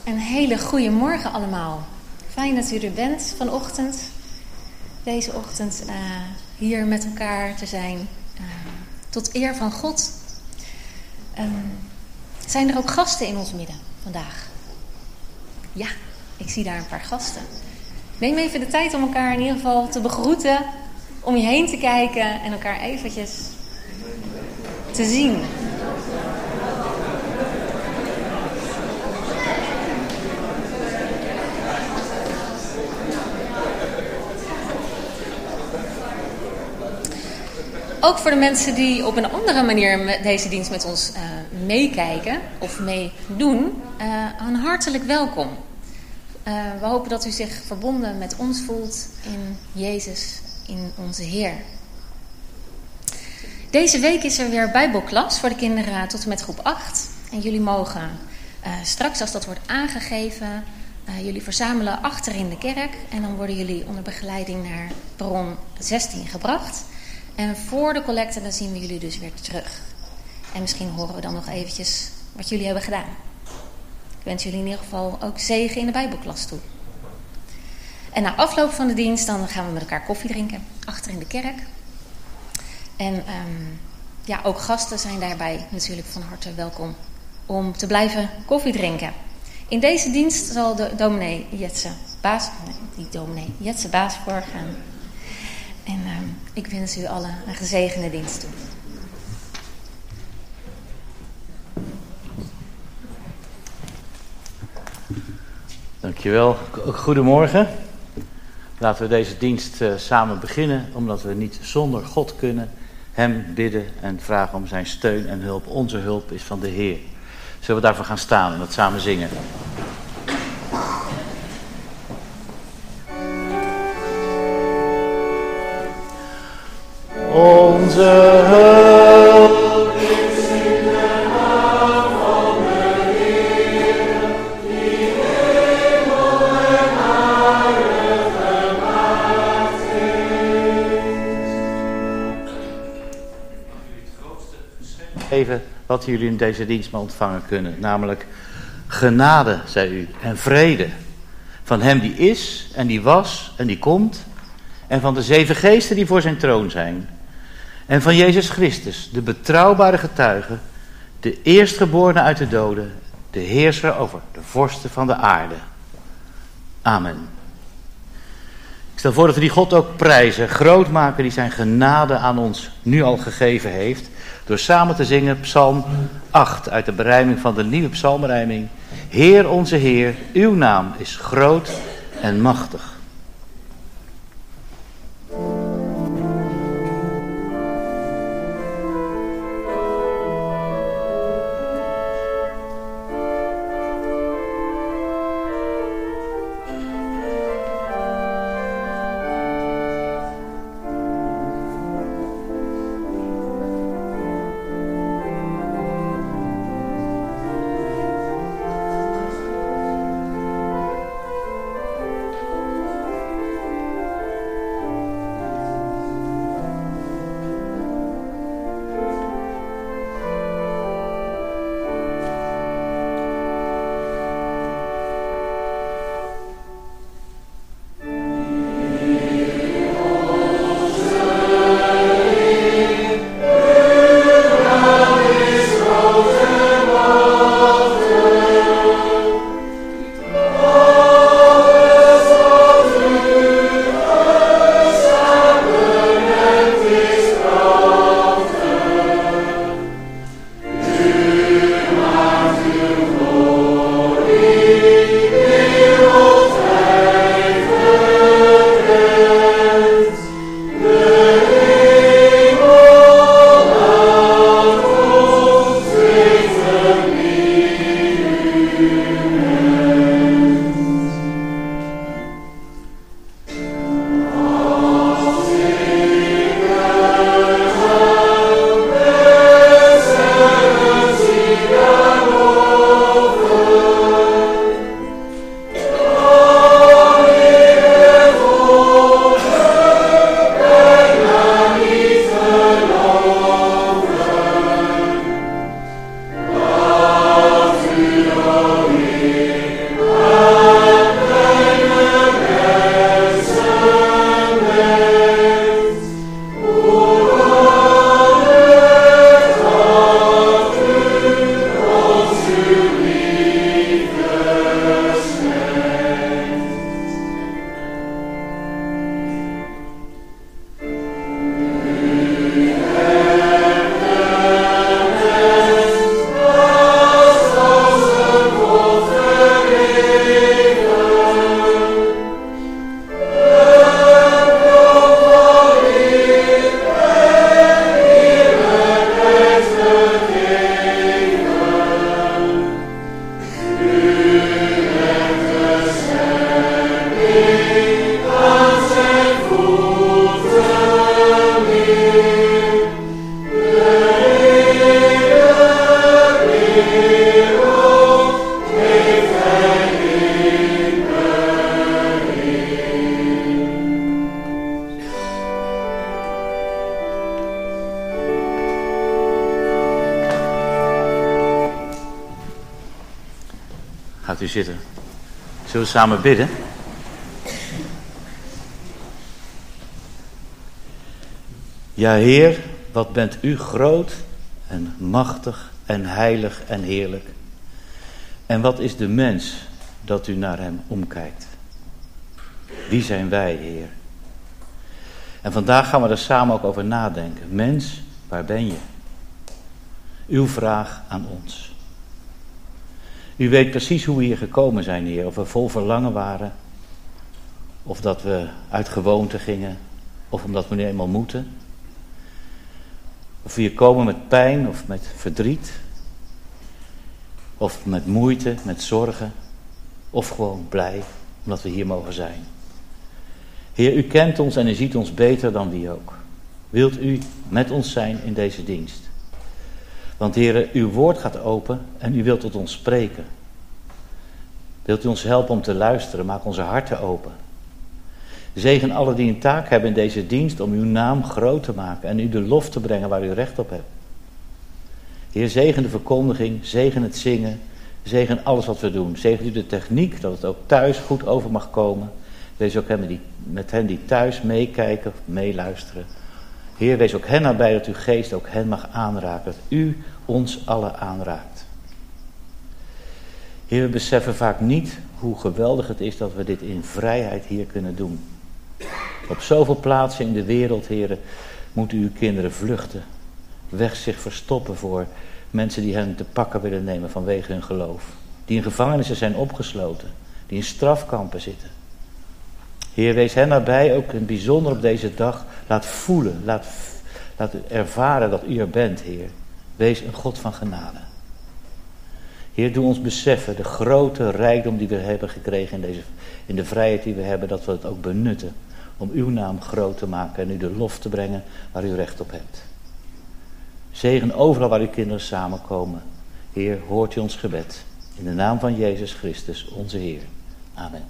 Een hele goede morgen allemaal. Fijn dat u er bent vanochtend. Deze ochtend hier met elkaar te zijn. Tot eer van God. Zijn er ook gasten in ons midden vandaag? Ja, ik zie daar een paar gasten. Neem even de tijd om elkaar in ieder geval te begroeten. Om je heen te kijken en elkaar eventjes te zien. Ook voor de mensen die op een andere manier deze dienst met ons meekijken of meedoen, een hartelijk welkom. We hopen dat u zich verbonden met ons voelt in Jezus, in onze Heer. Deze week is er weer Bijbelklas voor de kinderen tot en met groep 8. En jullie mogen straks, als dat wordt aangegeven, jullie verzamelen achter in de kerk. En dan worden jullie onder begeleiding naar perron 16 gebracht. En voor de collecte dan zien we jullie dus weer terug. En misschien horen we dan nog eventjes wat jullie hebben gedaan. Ik wens jullie in ieder geval ook zegen in de Bijbelklas toe. En na afloop van de dienst dan gaan we met elkaar koffie drinken. Achter in de kerk. En ook gasten zijn daarbij natuurlijk van harte welkom om te blijven koffie drinken. In deze dienst zal de dominee Jetse Baas voorgaan. En ik wens u allen een gezegende dienst toe. Dankjewel. Goedemorgen. Laten we deze dienst samen beginnen, omdat we niet zonder God kunnen. Hem bidden en vragen om zijn steun en hulp. Onze hulp is van de Heer. Zullen we daarvoor gaan staan en dat samen zingen? Onze hulp is in de naam van de Heer, die hemel en aarde gemaakt heeft. Mag jullie het grootste geschenk geven wat jullie in deze dienst maar ontvangen kunnen, namelijk genade, zei u, en vrede. Van hem die is en die was en die komt, en van de 7 geesten die voor zijn troon zijn. En van Jezus Christus, de betrouwbare getuige, de eerstgeborene uit de doden, de heerser over de vorsten van de aarde. Amen. Ik stel voor dat we die God ook prijzen, groot maken die zijn genade aan ons nu al gegeven heeft, door samen te zingen Psalm 8 uit de berijming van de nieuwe psalmrijming. Heer onze Heer, uw naam is groot en machtig. Gaat u zitten. Zullen we samen bidden? Ja, Heer, wat bent u groot en machtig en heilig en heerlijk. En wat is de mens dat u naar hem omkijkt? Wie zijn wij, Heer? En vandaag gaan we er samen ook over nadenken. Mens, waar ben je? Uw vraag aan ons. U weet precies hoe we hier gekomen zijn, Heer. Of we vol verlangen waren. Of dat we uit gewoonte gingen. Of omdat we nu eenmaal moeten. Of we hier komen met pijn of met verdriet. Of met moeite, met zorgen. Of gewoon blij, omdat we hier mogen zijn. Heer, u kent ons en u ziet ons beter dan wie ook. Wilt u met ons zijn in deze dienst? Want Heer, uw woord gaat open en u wilt tot ons spreken. Wilt u ons helpen om te luisteren? Maak onze harten open. Zegen alle die een taak hebben in deze dienst om uw naam groot te maken en u de lof te brengen waar u recht op hebt. Heer, zegen de verkondiging, zegen het zingen, zegen alles wat we doen. Zegen u de techniek, dat het ook thuis goed over mag komen. Wees ook met hen die thuis meekijken of meeluisteren. Heer, wees ook hen nabij dat uw geest ook hen mag aanraken. Dat u ons allen aanraakt. Heer, we beseffen vaak niet hoe geweldig het is dat we dit in vrijheid hier kunnen doen. Op zoveel plaatsen in de wereld, Heer, moeten uw kinderen vluchten. Weg zich verstoppen voor mensen die hen te pakken willen nemen vanwege hun geloof. Die in gevangenissen zijn opgesloten. Die in strafkampen zitten. Heer, wees hen nabij, ook in het bijzonder op deze dag. Laat voelen, laat ervaren dat u er bent, Heer. Wees een God van genade. Heer, doe ons beseffen de grote rijkdom die we hebben gekregen in de vrijheid die we hebben, dat we het ook benutten om uw naam groot te maken en u de lof te brengen waar u recht op hebt. Zegen overal waar uw kinderen samenkomen. Heer, hoort u ons gebed. In de naam van Jezus Christus, onze Heer. Amen.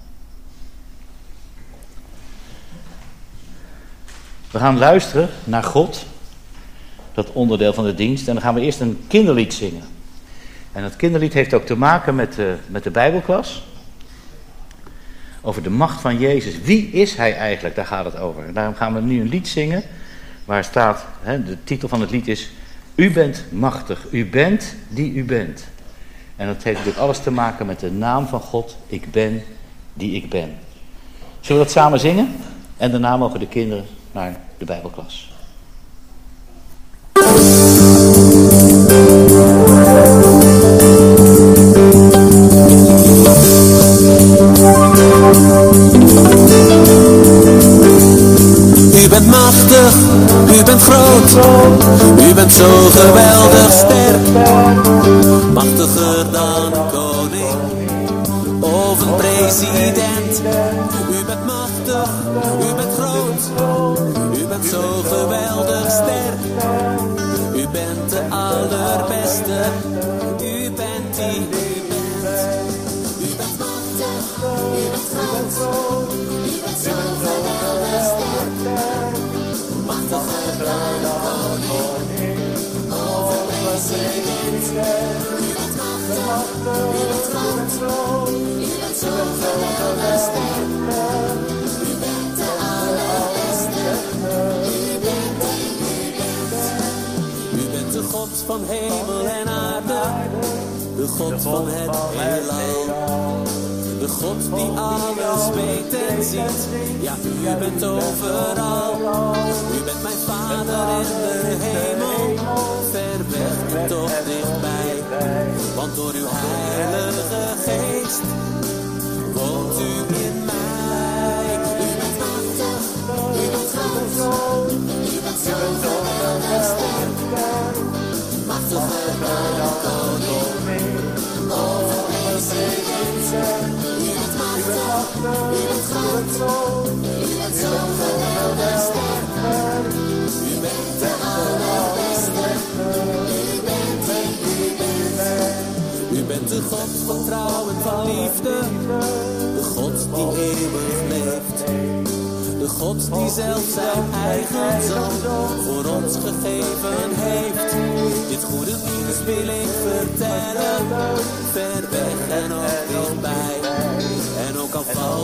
We gaan luisteren naar God, dat onderdeel van de dienst. En dan gaan we eerst een kinderlied zingen. En dat kinderlied heeft ook te maken met de Bijbelklas. Over de macht van Jezus. Wie is hij eigenlijk? Daar gaat het over. En daarom gaan we nu een lied zingen. Waar staat, de titel van het lied is: U bent machtig. U bent die u bent. En dat heeft natuurlijk alles te maken met de naam van God. Ik ben die ik ben. Zullen we dat samen zingen? En daarna mogen de kinderen naar de Bijbelklas. U bent machtig, u bent groot, u bent zo geweldig sterk. Machtiger dan een koning of een president. U bent machtig, u bent groot, u bent zo geweldig sterk. U bent de allerbeste, u bent die u bent. U bent machtig, u bent groot, u bent zo geweldig sterk. Machtiger dan een koning of een president. U bent machtig, u bent groot, u bent zo geweldig sterk. U bent de allerbeste, u bent die u bent. U bent de God van hemel en aarde, de God van het heelal. De God die alles weet en ziet, ja, u bent overal. U bent mijn Vader in de hemel, ver weg en toch dichtbij. Want door uw heilige geest woont u in mij. U bent machtig, u bent groot, u bent zo geweldig sterk. Machtiger dan een koning of een president. U bent machtig, u bent groot, u bent zo geweldig sterk. U bent de allerbeste, u bent die u bent. U bent de God van trouw en van liefde, de God die eeuwig leeft. De God die zelf zijn eigen zoon voor ons gegeven heeft. Dit goede nieuws wil ik vertellen, ver weg en ook dichtbij.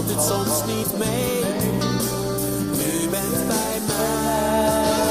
valt het soms niet mee. U bent bij mij.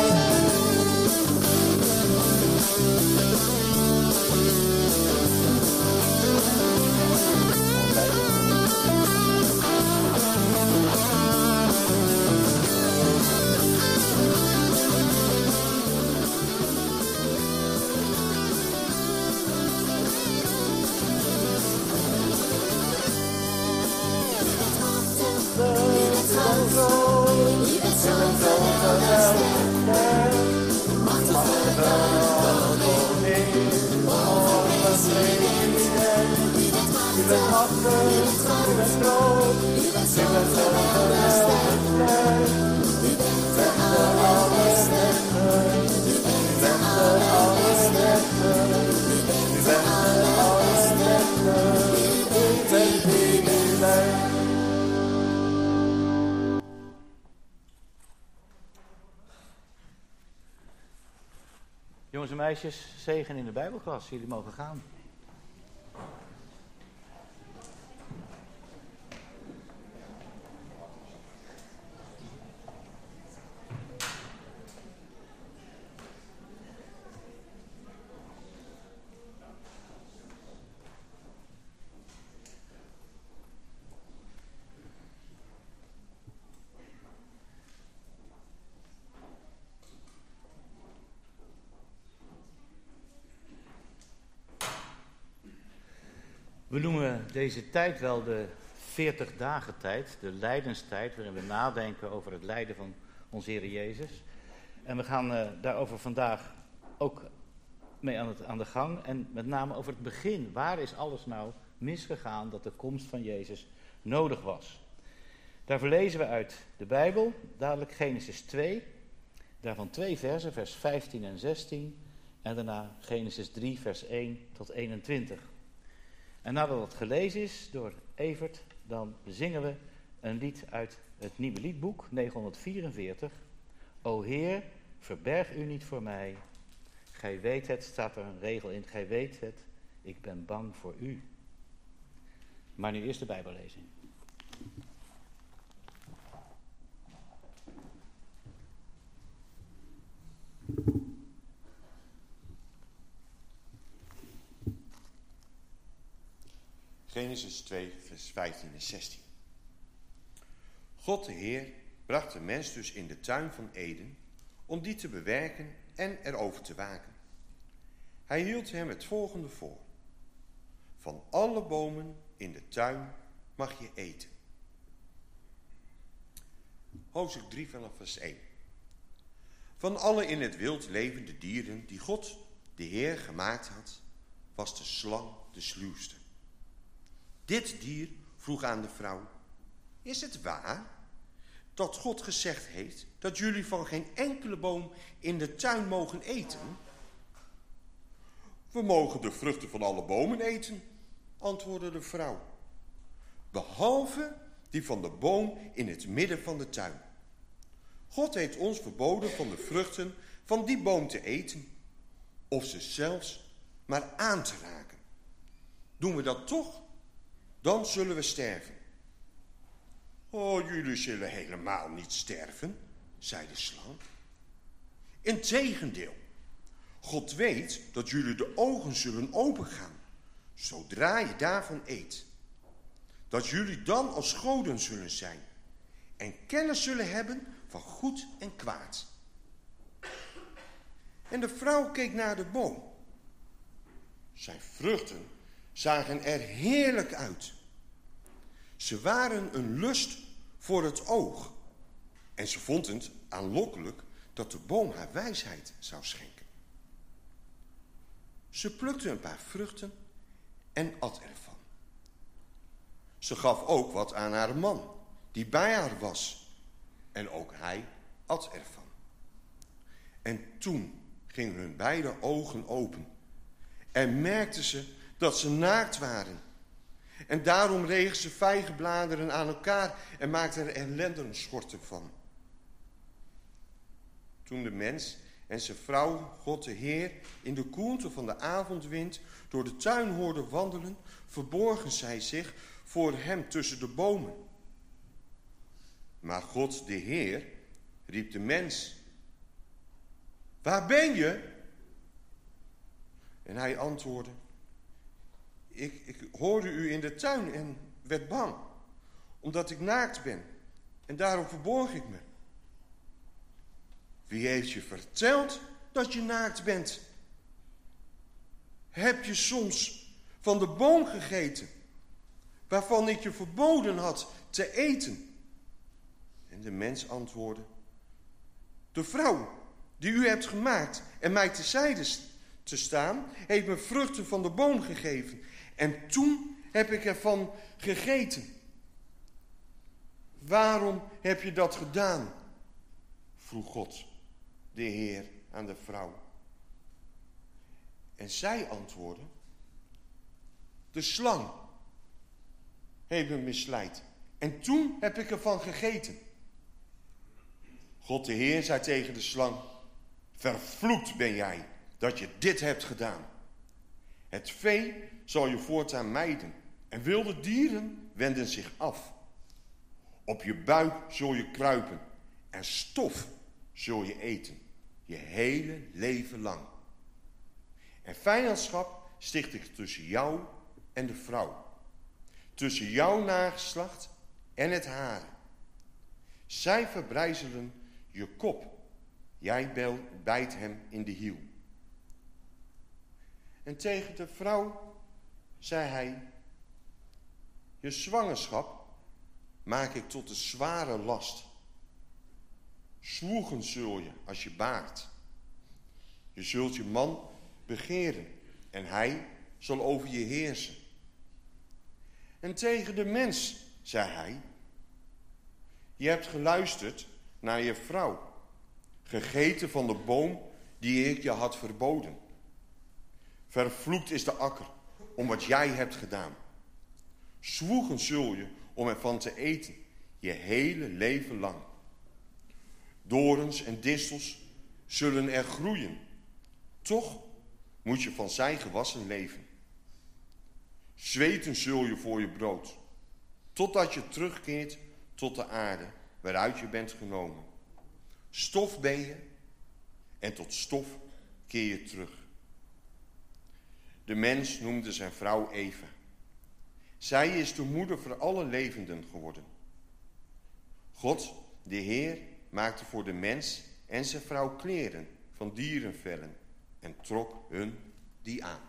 Jongens en meisjes, zegen in de Bijbelklas. Jullie mogen gaan. We noemen deze tijd wel de 40 dagen tijd, de lijdenstijd, waarin we nadenken over het lijden van onze Heer Jezus. En we gaan daarover vandaag ook mee aan de gang. En met name over het begin. Waar is alles nou misgegaan dat de komst van Jezus nodig was? Daarvoor lezen we uit de Bijbel, dadelijk Genesis 2. Daarvan 2 versen, vers 15 en 16. En daarna Genesis 3, vers 1 tot 21. En nadat het gelezen is door Evert, dan zingen we een lied uit het Nieuwe Liedboek, 944. O Heer, verberg u niet voor mij. Gij weet het, staat er een regel in, gij weet het, ik ben bang voor u. Maar nu eerst de Bijbellezing. Genesis 2, vers 15 en 16. God de Heer bracht de mens dus in de tuin van Eden om die te bewerken en erover te waken. Hij hield hem het volgende voor. Van alle bomen in de tuin mag je eten. Hoofdstuk 3 vanaf vers 1. Van alle in het wild levende dieren die God de Heer gemaakt had, was de slang de sluwste. Dit dier vroeg aan de vrouw: is het waar dat God gezegd heeft dat jullie van geen enkele boom in de tuin mogen eten? We mogen de vruchten van alle bomen eten, antwoordde de vrouw, behalve die van de boom in het midden van de tuin. God heeft ons verboden van de vruchten van die boom te eten, of ze zelfs maar aan te raken. Doen we dat toch? Dan zullen we sterven. Oh, jullie zullen helemaal niet sterven, zei de slang. Integendeel, God weet dat jullie de ogen zullen opengaan, zodra je daarvan eet. Dat jullie dan als goden zullen zijn en kennis zullen hebben van goed en kwaad. En de vrouw keek naar de boom. Zijn vruchten zagen er heerlijk uit. Ze waren een lust voor het oog. En ze vond het aanlokkelijk dat de boom haar wijsheid zou schenken. Ze plukte een paar vruchten en at ervan. Ze gaf ook wat aan haar man, die bij haar was. En ook hij at ervan. En toen gingen hun beide ogen open. En merkten ze dat ze naakt waren. En daarom regen ze vijgenbladeren aan elkaar en maakten er ellendige schorten van. Toen de mens en zijn vrouw God de Heer in de koelte van de avondwind door de tuin hoorden wandelen, verborgen zij zich voor hem tussen de bomen. Maar God, de Heer, riep de mens: waar ben je? En hij antwoordde: ik hoorde u in de tuin en werd bang, omdat ik naakt ben. En daarom verborg ik me. Wie heeft je verteld dat je naakt bent? Heb je soms van de boom gegeten, waarvan ik je verboden had te eten? En de mens antwoordde: de vrouw die u hebt gemaakt en mij terzijde te staan, heeft me vruchten van de boom gegeven. En toen heb ik ervan gegeten. Waarom heb je dat gedaan? Vroeg God, de Heer, aan de vrouw. En zij antwoordde: de slang heeft me misleid. En toen heb ik ervan gegeten. God de Heer zei tegen de slang: vervloekt ben jij dat je dit hebt gedaan. Het vee zal je voortaan mijden en wilde dieren wenden zich af. Op je buik zul je kruipen en stof zul je eten, je hele leven lang. En vijandschap sticht ik tussen jou en de vrouw, tussen jouw nageslacht en het hare. Zij verbrijzelen je kop, jij bijt hem in de hiel. En tegen de vrouw zei hij: je zwangerschap maak ik tot een zware last. Zwoegen zul je als je baart. Je zult je man begeren en hij zal over je heersen. En tegen de mens zei hij: je hebt geluisterd naar je vrouw, gegeten van de boom die ik je had verboden. Vervloekt is de akker om wat jij hebt gedaan. Zwoegen zul je om ervan te eten, je hele leven lang. Dorens en distels zullen er groeien. Toch moet je van zijn gewassen leven. Zweten zul je voor je brood, totdat je terugkeert tot de aarde waaruit je bent genomen. Stof ben je en tot stof keer je terug. De mens noemde zijn vrouw Eva. Zij is de moeder voor alle levenden geworden. God, de Heer, maakte voor de mens en zijn vrouw kleren van dierenvellen en trok hun die aan.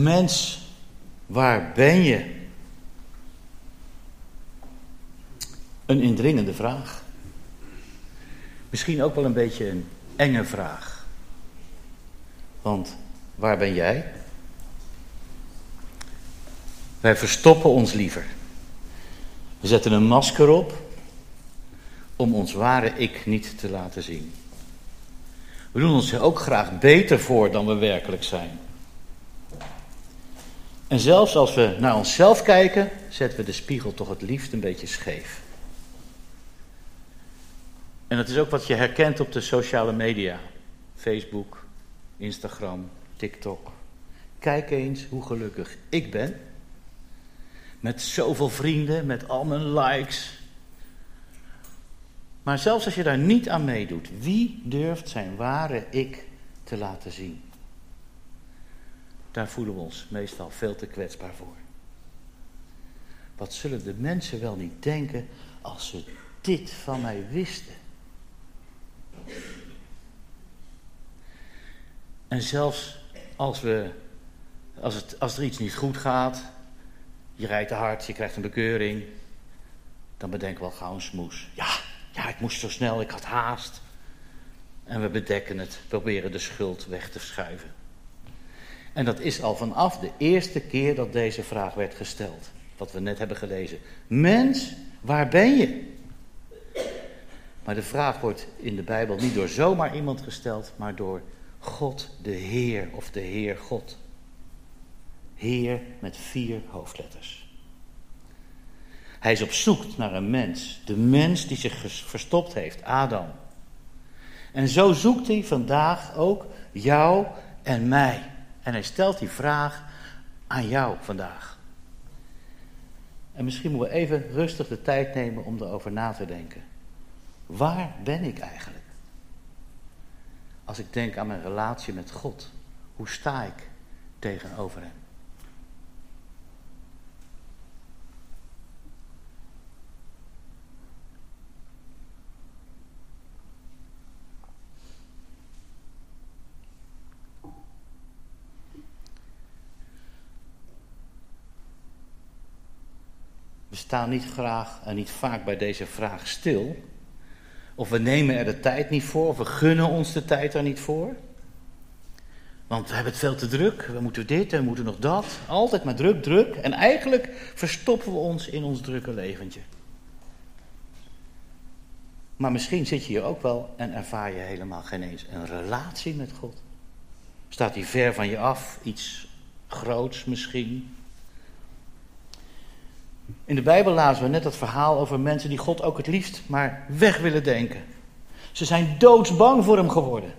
Mens, waar ben je? Een indringende vraag. Misschien ook wel een beetje een enge vraag. Want waar ben jij? Wij verstoppen ons liever. We zetten een masker op om ons ware ik niet te laten zien. We doen ons er ook graag beter voor dan we werkelijk zijn. En zelfs als we naar onszelf kijken, zetten we de spiegel toch het liefst een beetje scheef. En dat is ook wat je herkent op de sociale media. Facebook, Instagram, TikTok. Kijk eens hoe gelukkig ik ben. Met zoveel vrienden, met al mijn likes. Maar zelfs als je daar niet aan meedoet, wie durft zijn ware ik te laten zien? Daar voelen we ons meestal veel te kwetsbaar voor. Wat zullen de mensen wel niet denken als ze dit van mij wisten? En zelfs als er iets niet goed gaat, je rijdt te hard, je krijgt een bekeuring, dan bedenken we al gauw een smoes. Ja, ik moest zo snel, ik had haast. En we bedekken het, proberen de schuld weg te schuiven. En dat is al vanaf de eerste keer dat deze vraag werd gesteld. Wat we net hebben gelezen. Mens, waar ben je? Maar de vraag wordt in de Bijbel niet door zomaar iemand gesteld, maar door God de Heer of de Heer God. Heer met 4 hoofdletters. Hij is op zoek naar een mens. De mens die zich verstopt heeft, Adam. En zo zoekt hij vandaag ook jou en mij. En hij stelt die vraag aan jou vandaag. En misschien moeten we even rustig de tijd nemen om erover na te denken. Waar ben ik eigenlijk? Als ik denk aan mijn relatie met God, hoe sta ik tegenover hem? We staan niet graag en niet vaak bij deze vraag stil. Of we nemen er de tijd niet voor, of we gunnen ons de tijd er niet voor. Want we hebben het veel te druk, we moeten dit en we moeten nog dat. Altijd maar druk. En eigenlijk verstoppen we ons in ons drukke leventje. Maar misschien zit je hier ook wel en ervaar je helemaal geen eens een relatie met God. Staat hij ver van je af, iets groots misschien. In de Bijbel lazen we net dat verhaal over mensen die God ook het liefst maar weg willen denken. Ze zijn doodsbang voor hem geworden.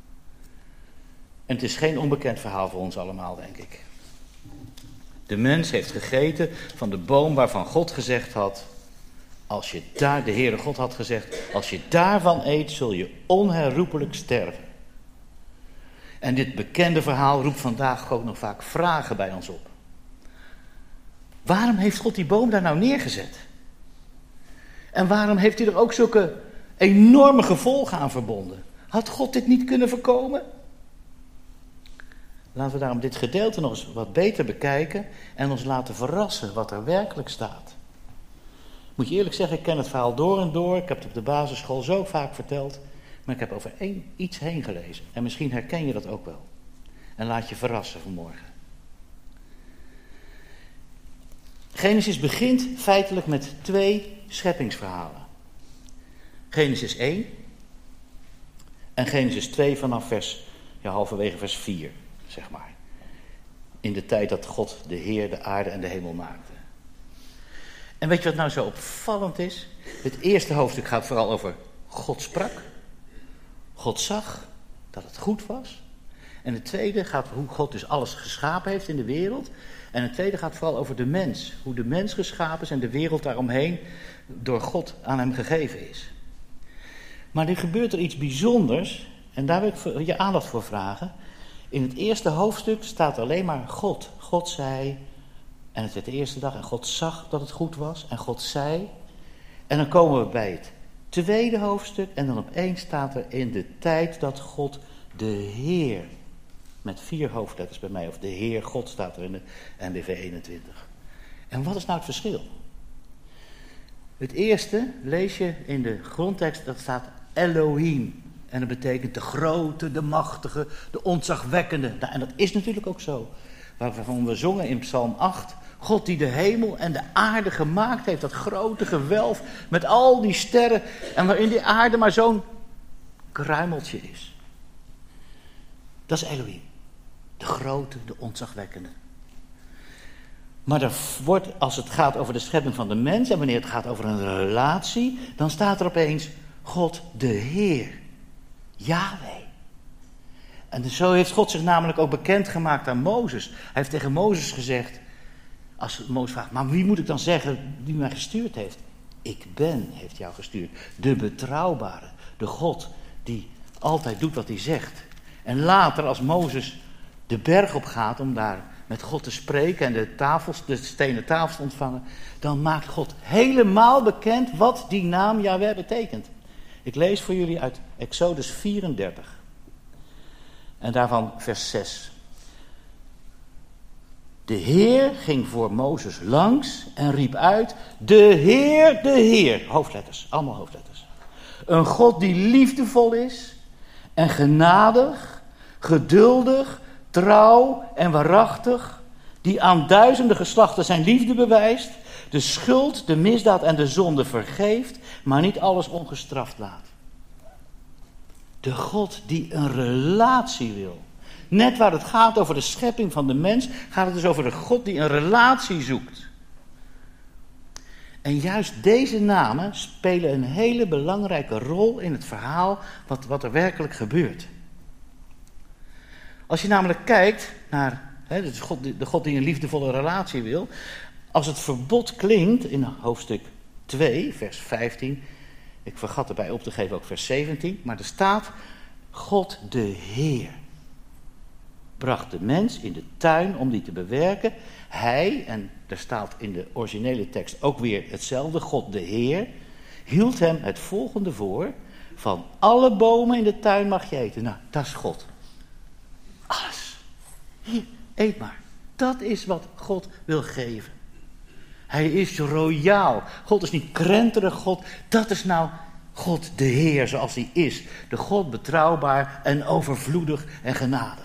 En het is geen onbekend verhaal voor ons allemaal, denk ik. De mens heeft gegeten van de boom waarvan God gezegd had, de Heere God had gezegd, als je daarvan eet, zul je onherroepelijk sterven. En dit bekende verhaal roept vandaag ook nog vaak vragen bij ons op. Waarom heeft God die boom daar nou neergezet? En waarom heeft hij er ook zulke enorme gevolgen aan verbonden? Had God dit niet kunnen voorkomen? Laten we daarom dit gedeelte nog eens wat beter bekijken en ons laten verrassen wat er werkelijk staat. Moet je eerlijk zeggen, ik ken het verhaal door en door. Ik heb het op de basisschool zo vaak verteld. Maar ik heb over iets heen gelezen. En misschien herken je dat ook wel. En laat je verrassen vanmorgen. Genesis begint feitelijk met 2 scheppingsverhalen. Genesis 1 en Genesis 2 vanaf halverwege vers 4, zeg maar. In de tijd dat God de Heer de aarde en de hemel maakte. En weet je wat nou zo opvallend is? Het eerste hoofdstuk gaat vooral over God sprak. God zag dat het goed was. En het tweede gaat hoe God dus alles geschapen heeft in de wereld. En het tweede gaat vooral over de mens. Hoe de mens geschapen is en de wereld daaromheen door God aan hem gegeven is. Maar nu gebeurt er iets bijzonders. En daar wil ik je aandacht voor vragen. In het eerste hoofdstuk staat alleen maar God. God zei, en het werd de eerste dag, en God zag dat het goed was. En God zei. En dan komen we bij het tweede hoofdstuk. En dan opeens staat er in de tijd dat God de Heer Met 4 hoofdletters bij mij. Of de Heer God staat er in de NBV 21. En wat is nou het verschil? Het eerste lees je in de grondtekst, dat staat Elohim. En dat betekent de grote, de machtige, de ontzagwekkende. Nou, en dat is natuurlijk ook zo. Waarvan we zongen in Psalm 8. God die de hemel en de aarde gemaakt heeft. Dat grote gewelf met al die sterren. En waarin die aarde maar zo'n kruimeltje is. Dat is Elohim. De grote, de ontzagwekkende. Maar er wordt, als het gaat over de schepping van de mens en wanneer het gaat over een relatie, dan staat er opeens God de Heer. Yahweh. En zo heeft God zich namelijk ook bekendgemaakt aan Mozes. Hij heeft tegen Mozes gezegd, als Mozes vraagt, maar wie moet ik dan zeggen die mij gestuurd heeft? Ik ben, heeft jou gestuurd. De betrouwbare, de God die altijd doet wat hij zegt. En later, als Mozes de berg op gaat om daar met God te spreken en de stenen tafels te ontvangen, dan maakt God helemaal bekend wat die naam Yahweh betekent. Ik lees voor jullie uit Exodus 34. En daarvan vers 6. De Heer ging voor Mozes langs en riep uit, de Heer, hoofdletters, allemaal hoofdletters. Een God die liefdevol is en genadig, geduldig, trouw en waarachtig, die aan duizenden geslachten zijn liefde bewijst, de schuld, de misdaad en de zonde vergeeft, maar niet alles ongestraft laat. De God die een relatie wil. Net waar het gaat over de schepping van de mens, gaat het dus over de God die een relatie zoekt. En juist deze namen spelen een hele belangrijke rol in het verhaal wat er werkelijk gebeurt. Als je namelijk kijkt naar de God die een liefdevolle relatie wil, als het verbod klinkt in hoofdstuk 2, vers 15, ik vergat erbij op te geven ook vers 17, maar er staat, God de Heer bracht de mens in de tuin om die te bewerken. Hij, en er staat in de originele tekst ook weer hetzelfde, God de Heer, hield hem het volgende voor, van alle bomen in de tuin mag je eten. Nou, dat is God. Alles. Hier, eet maar. Dat is wat God wil geven. Hij is royaal. God is niet krenterig God. Dat is nou God de Heer zoals hij is. De God betrouwbaar en overvloedig en genadig.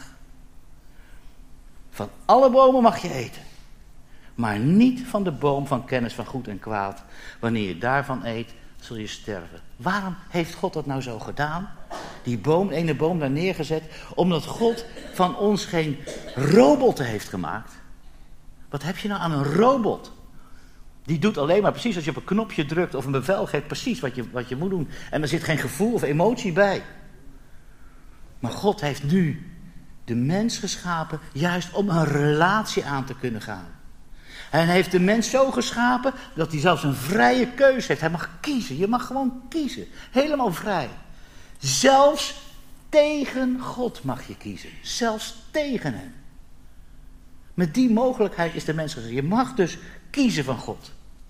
Van alle bomen mag je eten. Maar niet van de boom van kennis van goed en kwaad. Wanneer je daarvan eet, zul je sterven. Waarom heeft God dat nou zo gedaan? Die ene boom daar neergezet. Omdat God van ons geen robotten heeft gemaakt. Wat heb je nou aan een robot? Die doet alleen maar precies als je op een knopje drukt of een bevel geeft, precies wat je moet doen. En er zit geen gevoel of emotie bij. Maar God heeft nu de mens geschapen juist om een relatie aan te kunnen gaan. En hij heeft de mens zo geschapen dat hij zelfs een vrije keuze heeft. Hij mag kiezen, je mag gewoon kiezen. Helemaal vrij. Zelfs tegen God mag je kiezen. Zelfs tegen hem. Met die mogelijkheid is de mens gezet. Je mag dus kiezen van God.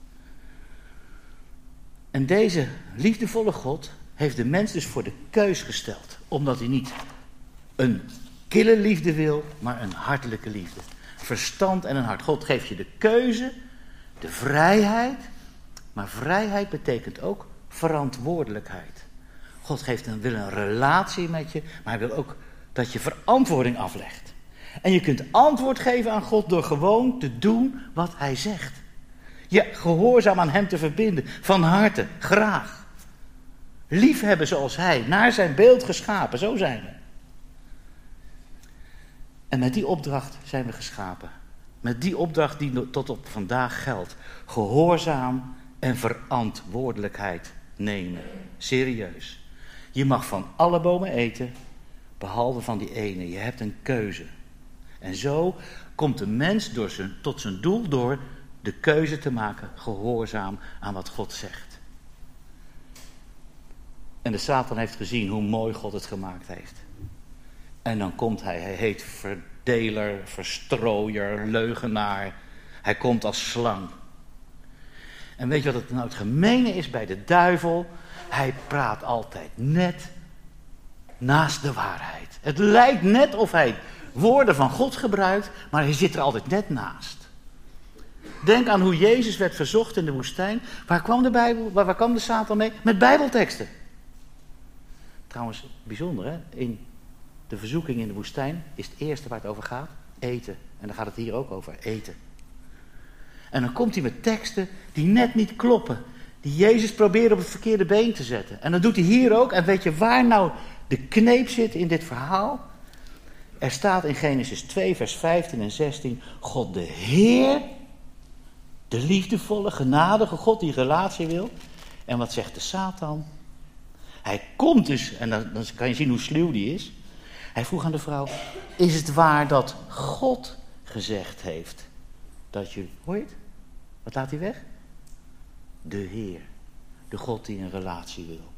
En deze liefdevolle God heeft de mens dus voor de keus gesteld. Omdat hij niet een kille liefde wil, maar een hartelijke liefde. Verstand en een hart. God geeft je de keuze, de vrijheid. Maar vrijheid betekent ook verantwoordelijkheid. God wil een relatie met je, maar hij wil ook dat je verantwoording aflegt. En je kunt antwoord geven aan God door gewoon te doen wat hij zegt. Je gehoorzaam aan hem te verbinden, van harte, graag. Liefhebben zoals hij, naar zijn beeld geschapen, zo zijn we. En met die opdracht zijn we geschapen. Met die opdracht die tot op vandaag geldt. Gehoorzaam en verantwoordelijkheid nemen. Serieus. Je mag van alle bomen eten, behalve van die ene. Je hebt een keuze. En zo komt de mens tot zijn doel door de keuze te maken, gehoorzaam aan wat God zegt. En de Satan heeft gezien hoe mooi God het gemaakt heeft. En dan komt hij heet verdeler, verstrooier, leugenaar. Hij komt als slang. En weet je wat het gemene is bij de duivel? Hij praat altijd net naast de waarheid. Het lijkt net of hij woorden van God gebruikt, maar hij zit er altijd net naast. Denk aan hoe Jezus werd verzocht in de woestijn. Waar kwam de Satan mee? Met bijbelteksten. Trouwens, bijzonder hè, in de verzoeking in de woestijn is het eerste waar het over gaat, eten. En daar gaat het hier ook over, eten. En dan komt hij met teksten die net niet kloppen. Die Jezus probeert op het verkeerde been te zetten. En dat doet hij hier ook. En weet je waar nou de kneep zit in dit verhaal? Er staat in Genesis 2 vers 15 en 16. God de Heer, de liefdevolle, genadige God die relatie wil. En wat zegt de Satan? Hij komt dus, en dan kan je zien hoe sluw die is. Hij vroeg aan de vrouw, is het waar dat God gezegd heeft dat je, hoor je het? Wat laat hij weg? De Heer, de God die een relatie wil.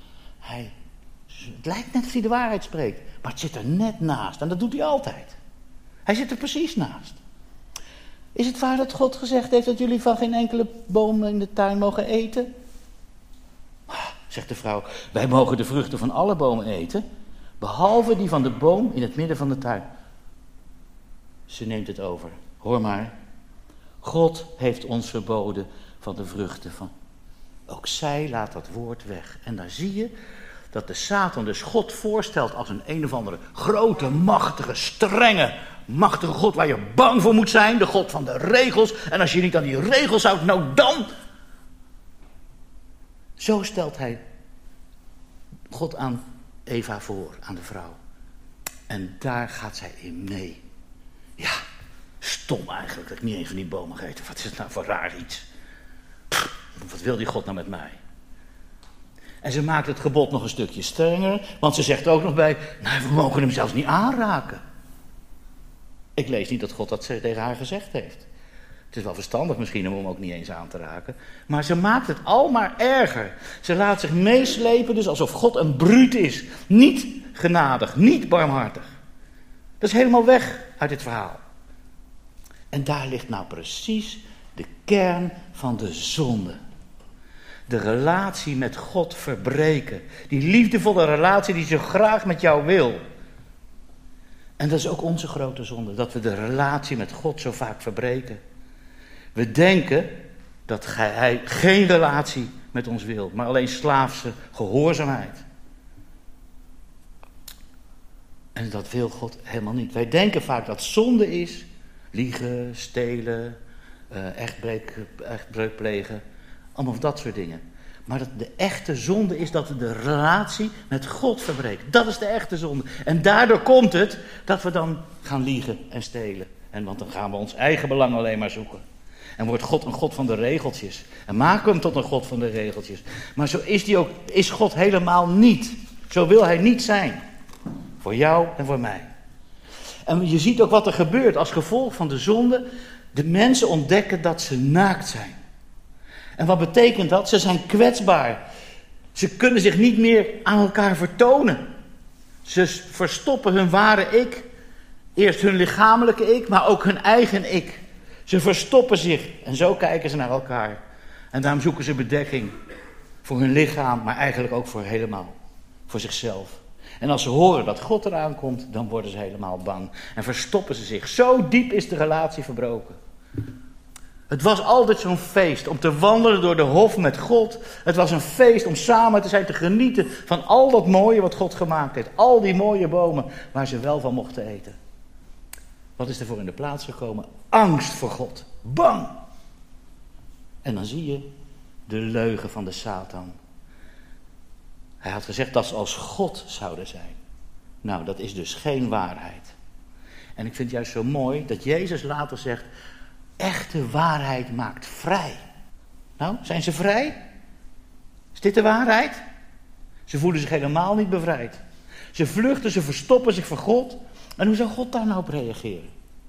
Het lijkt net of hij de waarheid spreekt, maar het zit er net naast. En dat doet hij altijd. Hij zit er precies naast. Is het waar dat God gezegd heeft dat jullie van geen enkele boom in de tuin mogen eten? Zegt de vrouw, wij mogen de vruchten van alle bomen eten, behalve die van de boom in het midden van de tuin. Ze neemt het over. Hoor maar, God heeft ons verboden van de vruchten van. Ook zij laat dat woord weg. En daar zie je dat de Satan dus God voorstelt als een of andere grote, machtige, strenge, machtige God waar je bang voor moet zijn. De God van de regels. En als je niet aan die regels houdt, nou dan. Zo stelt hij God aan Eva voor, aan de vrouw. En daar gaat zij in mee. Ja, stom eigenlijk dat ik niet een van die bomen gegeten. Wat is het nou voor raar iets? Wat wil die God nou met mij? En ze maakt het gebod nog een stukje strenger. Want ze zegt ook nog bij, nou, we mogen hem zelfs niet aanraken. Ik lees niet dat God dat tegen haar gezegd heeft. Het is wel verstandig misschien om hem ook niet eens aan te raken. Maar ze maakt het al maar erger. Ze laat zich meeslepen dus alsof God een bruut is. Niet genadig, niet barmhartig. Dat is helemaal weg uit dit verhaal. En daar ligt nou precies de kern van de zonde. De relatie met God verbreken. Die liefdevolle relatie die zo graag met jou wil. En dat is ook onze grote zonde. Dat we de relatie met God zo vaak verbreken. We denken dat hij geen relatie met ons wil. Maar alleen slaafse gehoorzaamheid. En dat wil God helemaal niet. Wij denken vaak dat zonde is. Liegen, stelen, echtbreuk plegen. Allemaal dat soort dingen. Maar dat de echte zonde is dat we de relatie met God verbreken. Dat is de echte zonde. En daardoor komt het dat we dan gaan liegen en stelen. Want dan gaan we ons eigen belang alleen maar zoeken. En wordt God een God van de regeltjes. En maken we hem tot een God van de regeltjes. Maar zo is God helemaal niet. Zo wil hij niet zijn. Voor jou en voor mij. En je ziet ook wat er gebeurt als gevolg van de zonde. De mensen ontdekken dat ze naakt zijn. En wat betekent dat? Ze zijn kwetsbaar. Ze kunnen zich niet meer aan elkaar vertonen. Ze verstoppen hun ware ik. Eerst hun lichamelijke ik, maar ook hun eigen ik. Ze verstoppen zich en zo kijken ze naar elkaar. En daarom zoeken ze bedekking voor hun lichaam, maar eigenlijk ook voor zichzelf. En als ze horen dat God eraan komt, dan worden ze helemaal bang. En verstoppen ze zich. Zo diep is de relatie verbroken. Het was altijd zo'n feest om te wandelen door de hof met God. Het was een feest om samen te zijn, te genieten van al dat mooie wat God gemaakt heeft. Al die mooie bomen waar ze wel van mochten eten. Wat is er voor in de plaats gekomen? Angst voor God. Bang. En dan zie je de leugen van de Satan. Hij had gezegd dat ze als God zouden zijn. Nou, dat is dus geen waarheid. En ik vind het juist zo mooi dat Jezus later zegt, echte waarheid maakt vrij. Nou, zijn ze vrij? Is dit de waarheid? Ze voelen zich helemaal niet bevrijd. Ze vluchten, ze verstoppen zich voor God. En hoe zou God daar nou op reageren?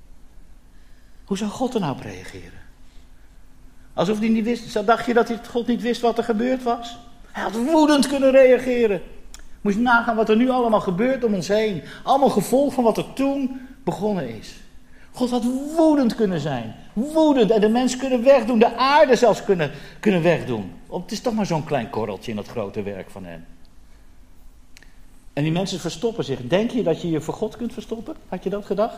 Hoe zou God er nou op reageren? Alsof hij niet wist, dacht je dat God niet wist wat er gebeurd was? Hij had woedend kunnen reageren. Moet je nagaan wat er nu allemaal gebeurt om ons heen. Allemaal gevolg van wat er toen begonnen is. God had woedend kunnen zijn. Woedend. En de mens kunnen wegdoen. De aarde zelfs kunnen wegdoen. Het is toch maar zo'n klein korreltje in dat grote werk van hem. En die mensen verstoppen zich. Denk je dat je je voor God kunt verstoppen? Had je dat gedacht?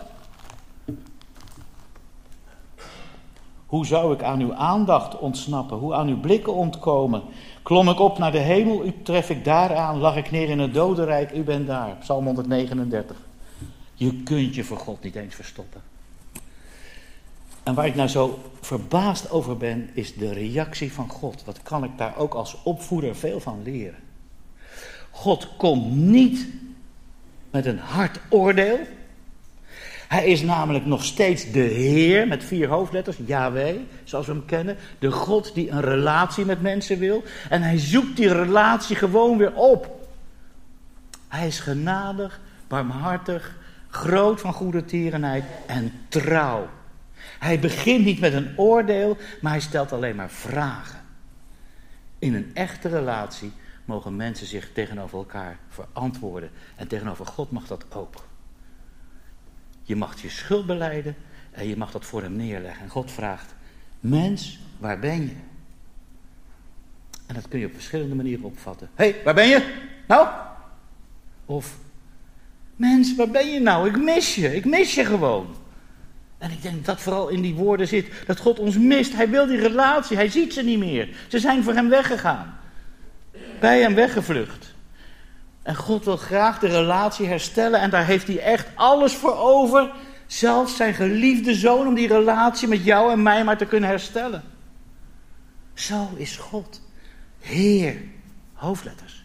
Hoe zou ik aan uw aandacht ontsnappen? Hoe aan uw blikken ontkomen? Klom ik op naar de hemel, u tref ik daaraan. Lag ik neer in het dodenrijk, u bent daar. Psalm 139. Je kunt je voor God niet eens verstoppen. En waar ik nou zo verbaasd over ben, is de reactie van God. Wat kan ik daar ook als opvoeder veel van leren? God komt niet met een hard oordeel. Hij is namelijk nog steeds de Heer, met 4 hoofdletters, Yahweh, zoals we hem kennen. De God die een relatie met mensen wil. En hij zoekt die relatie gewoon weer op. Hij is genadig, barmhartig, groot van goede tierenheid en trouw. Hij begint niet met een oordeel, maar hij stelt alleen maar vragen. In een echte relatie mogen mensen zich tegenover elkaar verantwoorden. En tegenover God mag dat ook. Je mag je schuld belijden en je mag dat voor hem neerleggen. En God vraagt, mens, waar ben je? En dat kun je op verschillende manieren opvatten. Hé, waar ben je? Nou? Of, mens, waar ben je nou? Ik mis je gewoon. En ik denk dat vooral in die woorden zit, dat God ons mist. Hij wil die relatie, hij ziet ze niet meer. Ze zijn voor hem weggegaan. Bij hem weggevlucht. En God wil graag de relatie herstellen en daar heeft hij echt alles voor over. Zelfs zijn geliefde zoon om die relatie met jou en mij maar te kunnen herstellen. Zo is God. Heer. Hoofdletters.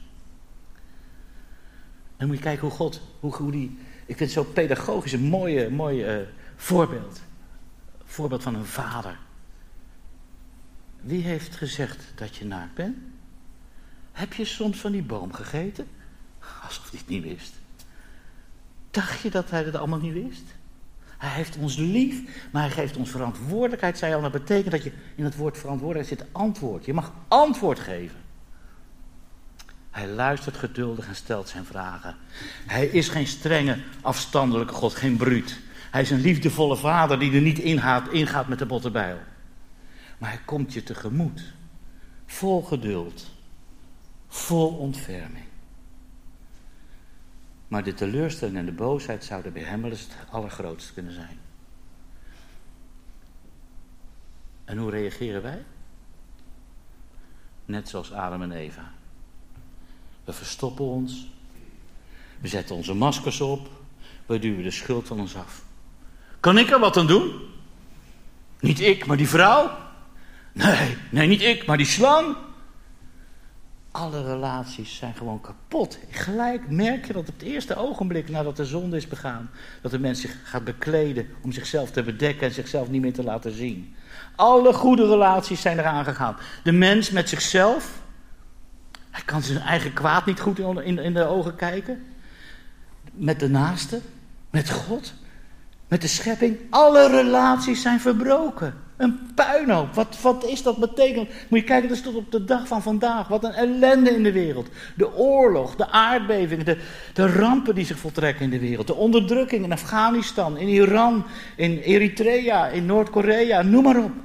En moet je kijken hoe God, hoe die, ik vind het zo pedagogisch een mooie voorbeeld. Voorbeeld van een vader. Wie heeft gezegd dat je naakt bent? Heb je soms van die boom gegeten? Alsof hij het niet wist. Dacht je dat hij het allemaal niet wist? Hij heeft ons lief, maar hij geeft ons verantwoordelijkheid. Zei al, dat betekent dat je in het woord verantwoordelijkheid zit antwoord. Je mag antwoord geven. Hij luistert geduldig en stelt zijn vragen. Hij is geen strenge, afstandelijke God, geen bruut. Hij is een liefdevolle vader die er niet ingaat met de botte bijl. Maar hij komt je tegemoet. Vol geduld. Vol ontferming. Maar de teleurstelling en de boosheid zouden bij hem wel eens het allergrootste kunnen zijn. En hoe reageren wij? Net zoals Adam en Eva. We verstoppen ons. We zetten onze maskers op. We duwen de schuld van ons af. Kan ik er wat aan doen? Niet ik, maar die vrouw? Nee, niet ik, maar die slang? Alle relaties zijn gewoon kapot. Gelijk merk je dat op het eerste ogenblik nadat de zonde is begaan, dat de mens zich gaat bekleden om zichzelf te bedekken en zichzelf niet meer te laten zien. Alle goede relaties zijn eraan gegaan. De mens met zichzelf, hij kan zijn eigen kwaad niet goed in de ogen kijken. Met de naaste, met God, met de schepping. Alle relaties zijn verbroken. Een puinhoop. Wat is dat betekent? Moet je kijken, dat is tot op de dag van vandaag. Wat een ellende in de wereld. De oorlog, de aardbevingen, de rampen die zich voltrekken in de wereld. De onderdrukking in Afghanistan, in Iran, in Eritrea, in Noord-Korea, noem maar op.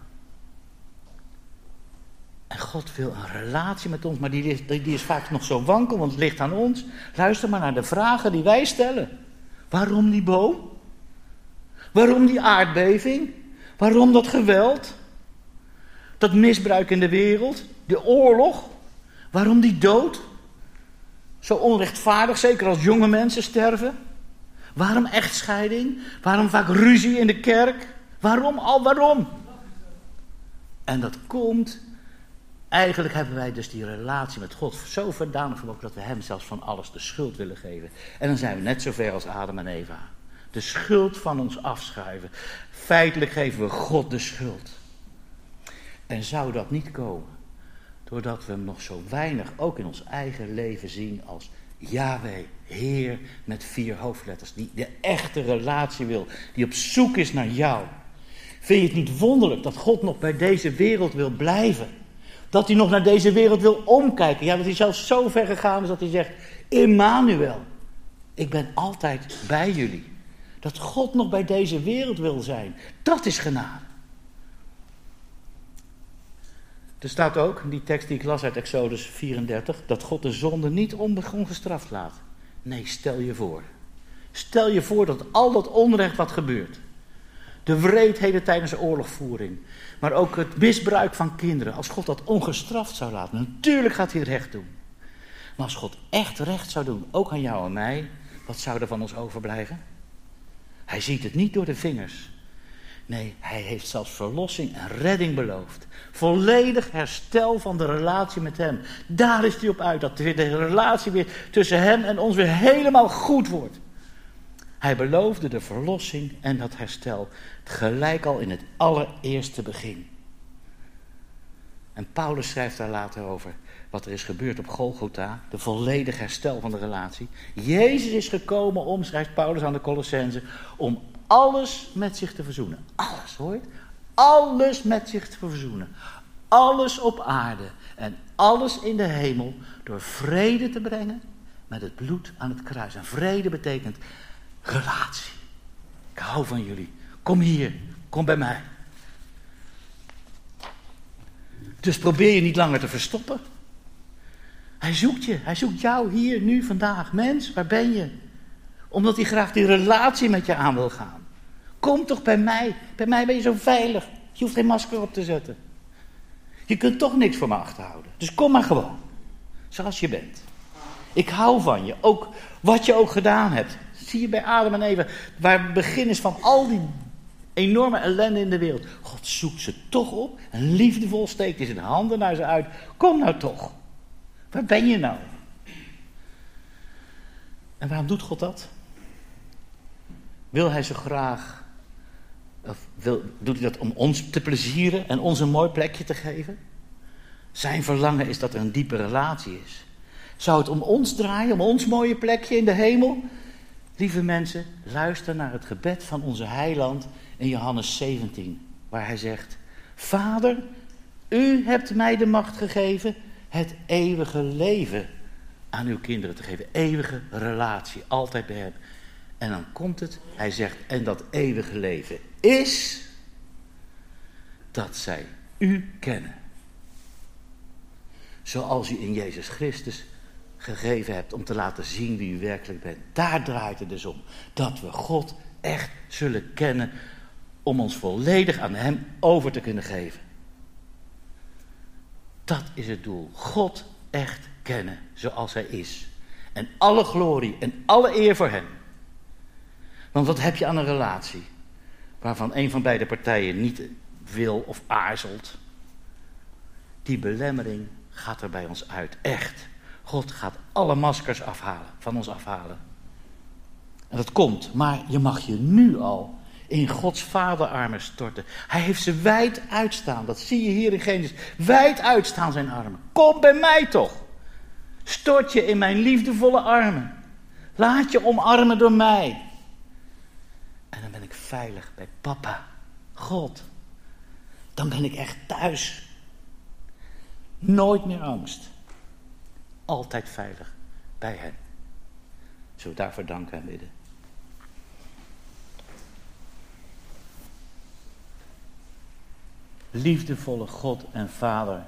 En God wil een relatie met ons, maar die is vaak nog zo wankel, want het ligt aan ons. Luister maar naar de vragen die wij stellen. Waarom die boom? Waarom die aardbeving? Waarom dat geweld? Dat misbruik in de wereld? De oorlog? Waarom die dood? Zo onrechtvaardig, zeker als jonge mensen sterven? Waarom echtscheiding? Waarom vaak ruzie in de kerk? Waarom? En dat komt, eigenlijk hebben wij dus die relatie met God zo verdanig verbroken dat we hem zelfs van alles de schuld willen geven. En dan zijn we net zo ver als Adam en Eva. De schuld van ons afschuiven. Feitelijk geven we God de schuld. En zou dat niet komen doordat we hem nog zo weinig ook in ons eigen leven zien als Yahweh, Heer met 4 hoofdletters, die de echte relatie wil, die op zoek is naar jou. Vind je het niet wonderlijk dat God nog bij deze wereld wil blijven? Dat hij nog naar deze wereld wil omkijken? Ja, dat hij zelfs zo ver gegaan is dat hij zegt, Immanuel, ik ben altijd bij jullie. Dat God nog bij deze wereld wil zijn, dat is genade. Er staat ook, in die tekst die ik las uit Exodus 34, dat God de zonde niet ongestraft laat. Nee, stel je voor. Stel je voor dat al dat onrecht wat gebeurt. De wreedheden tijdens de oorlogvoering. Maar ook het misbruik van kinderen. Als God dat ongestraft zou laten. Natuurlijk gaat hij recht doen. Maar als God echt recht zou doen, ook aan jou en mij. Wat zou er van ons overblijven? Hij ziet het niet door de vingers. Nee, hij heeft zelfs verlossing en redding beloofd. Volledig herstel van de relatie met hem. Daar is hij op uit. Dat de relatie weer tussen hem en ons weer helemaal goed wordt. Hij beloofde de verlossing en dat herstel. Gelijk al in het allereerste begin. En Paulus schrijft daar later over wat er is gebeurd op Golgotha. De volledig herstel van de relatie. Jezus is gekomen om, schrijft Paulus aan de Colossenzen, om alles met zich te verzoenen. Alles, hoor je het? Alles met zich te verzoenen. Alles op aarde en alles in de hemel door vrede te brengen met het bloed aan het kruis. En vrede betekent relatie. Ik hou van jullie. Kom hier, kom bij mij. Dus probeer je niet langer te verstoppen. Hij zoekt je, hij zoekt jou hier, nu, vandaag. Mens, waar ben je? Omdat hij graag die relatie met je aan wil gaan. Kom toch bij mij. Bij mij ben je zo veilig. Je hoeft geen masker op te zetten. Je kunt toch niks voor me achterhouden. Dus kom maar gewoon. Zoals je bent. Ik hou van je. Ook wat je ook gedaan hebt. Zie je bij Adam en Eva. Waar het begin is van al die enorme ellende in de wereld. God zoekt ze toch op. En liefdevol steekt hij zijn handen naar ze uit. Kom nou toch. Waar ben je nou? En waarom doet God dat? Wil hij zo graag, doet hij dat om ons te plezieren en ons een mooi plekje te geven? Zijn verlangen is dat er een diepe relatie is. Zou het om ons draaien, om ons mooie plekje in de hemel? Lieve mensen, luister naar het gebed van onze heiland in Johannes 17, waar hij zegt: Vader, u hebt mij de macht gegeven het eeuwige leven aan uw kinderen te geven. Eeuwige relatie, altijd bij hem. En dan komt het, hij zegt, en dat eeuwige leven is dat zij u kennen. Zoals u in Jezus Christus gegeven hebt om te laten zien wie u werkelijk bent. Daar draait het dus om. Dat we God echt zullen kennen om ons volledig aan hem over te kunnen geven. Dat is het doel. God echt kennen zoals hij is. En alle glorie en alle eer voor hem. Want wat heb je aan een relatie waarvan een van beide partijen niet wil of aarzelt? Die belemmering gaat er bij ons uit. Echt. God gaat alle maskers van ons afhalen. En dat komt, maar je mag je nu al in Gods vaderarmen storten. Hij heeft ze wijd uitstaan. Dat zie je hier in Genesis. Wijd uitstaan zijn armen. Kom bij mij toch. Stort je in mijn liefdevolle armen. Laat je omarmen door mij. En dan ben ik veilig bij papa, God. Dan ben ik echt thuis. Nooit meer angst. Altijd veilig bij hem. Zullen we daarvoor danken en bidden? Liefdevolle God en Vader.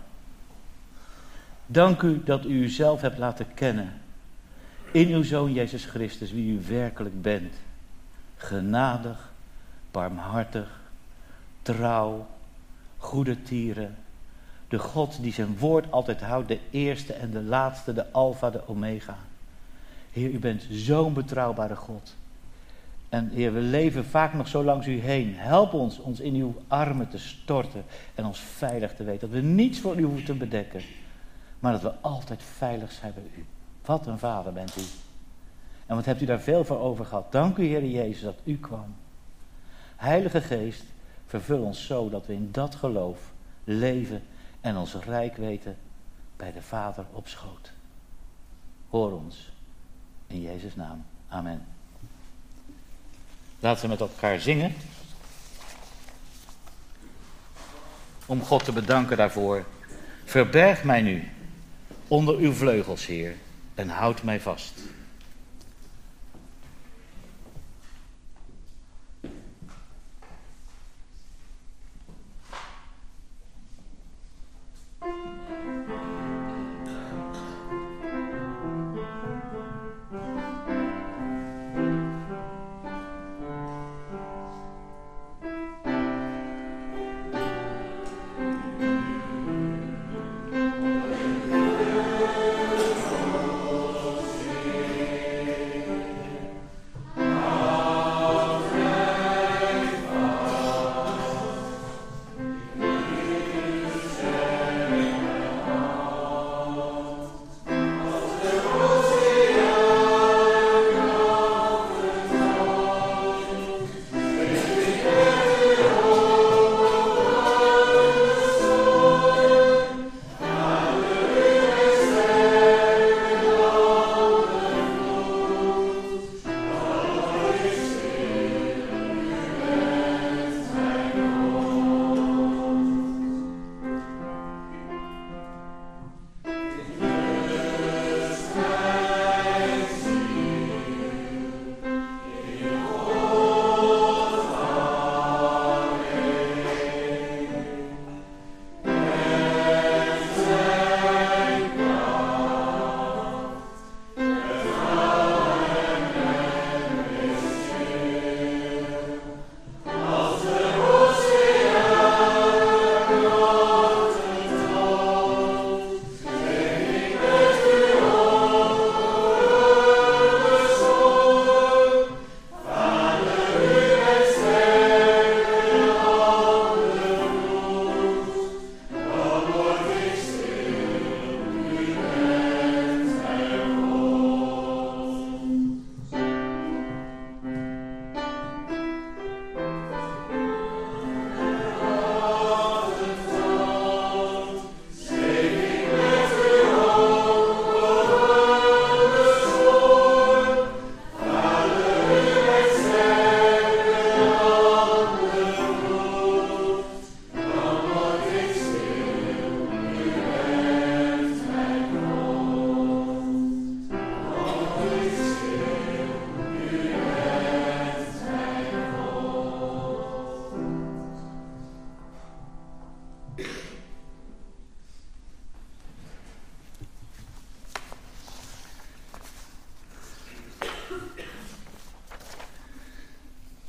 Dank u dat u uzelf hebt laten kennen. In uw Zoon Jezus Christus, wie u werkelijk bent. Genadig, barmhartig, trouw, goede tieren. De God die zijn woord altijd houdt, de eerste en de laatste, de alfa, de omega. Heer, u bent zo'n betrouwbare God. En Heer, we leven vaak nog zo langs u heen. Help ons in uw armen te storten en ons veilig te weten. Dat we niets voor u hoeven te bedekken, maar dat we altijd veilig zijn bij u. Wat een vader bent u. En wat hebt u daar veel voor over gehad. Dank u, Heer Jezus, dat u kwam. Heilige Geest, vervul ons zo dat we in dat geloof leven en ons rijk weten bij de Vader op schoot. Hoor ons. In Jezus' naam. Amen. Laten we met elkaar zingen. Om God te bedanken daarvoor. Verberg mij nu onder uw vleugels, Heer, en houd mij vast.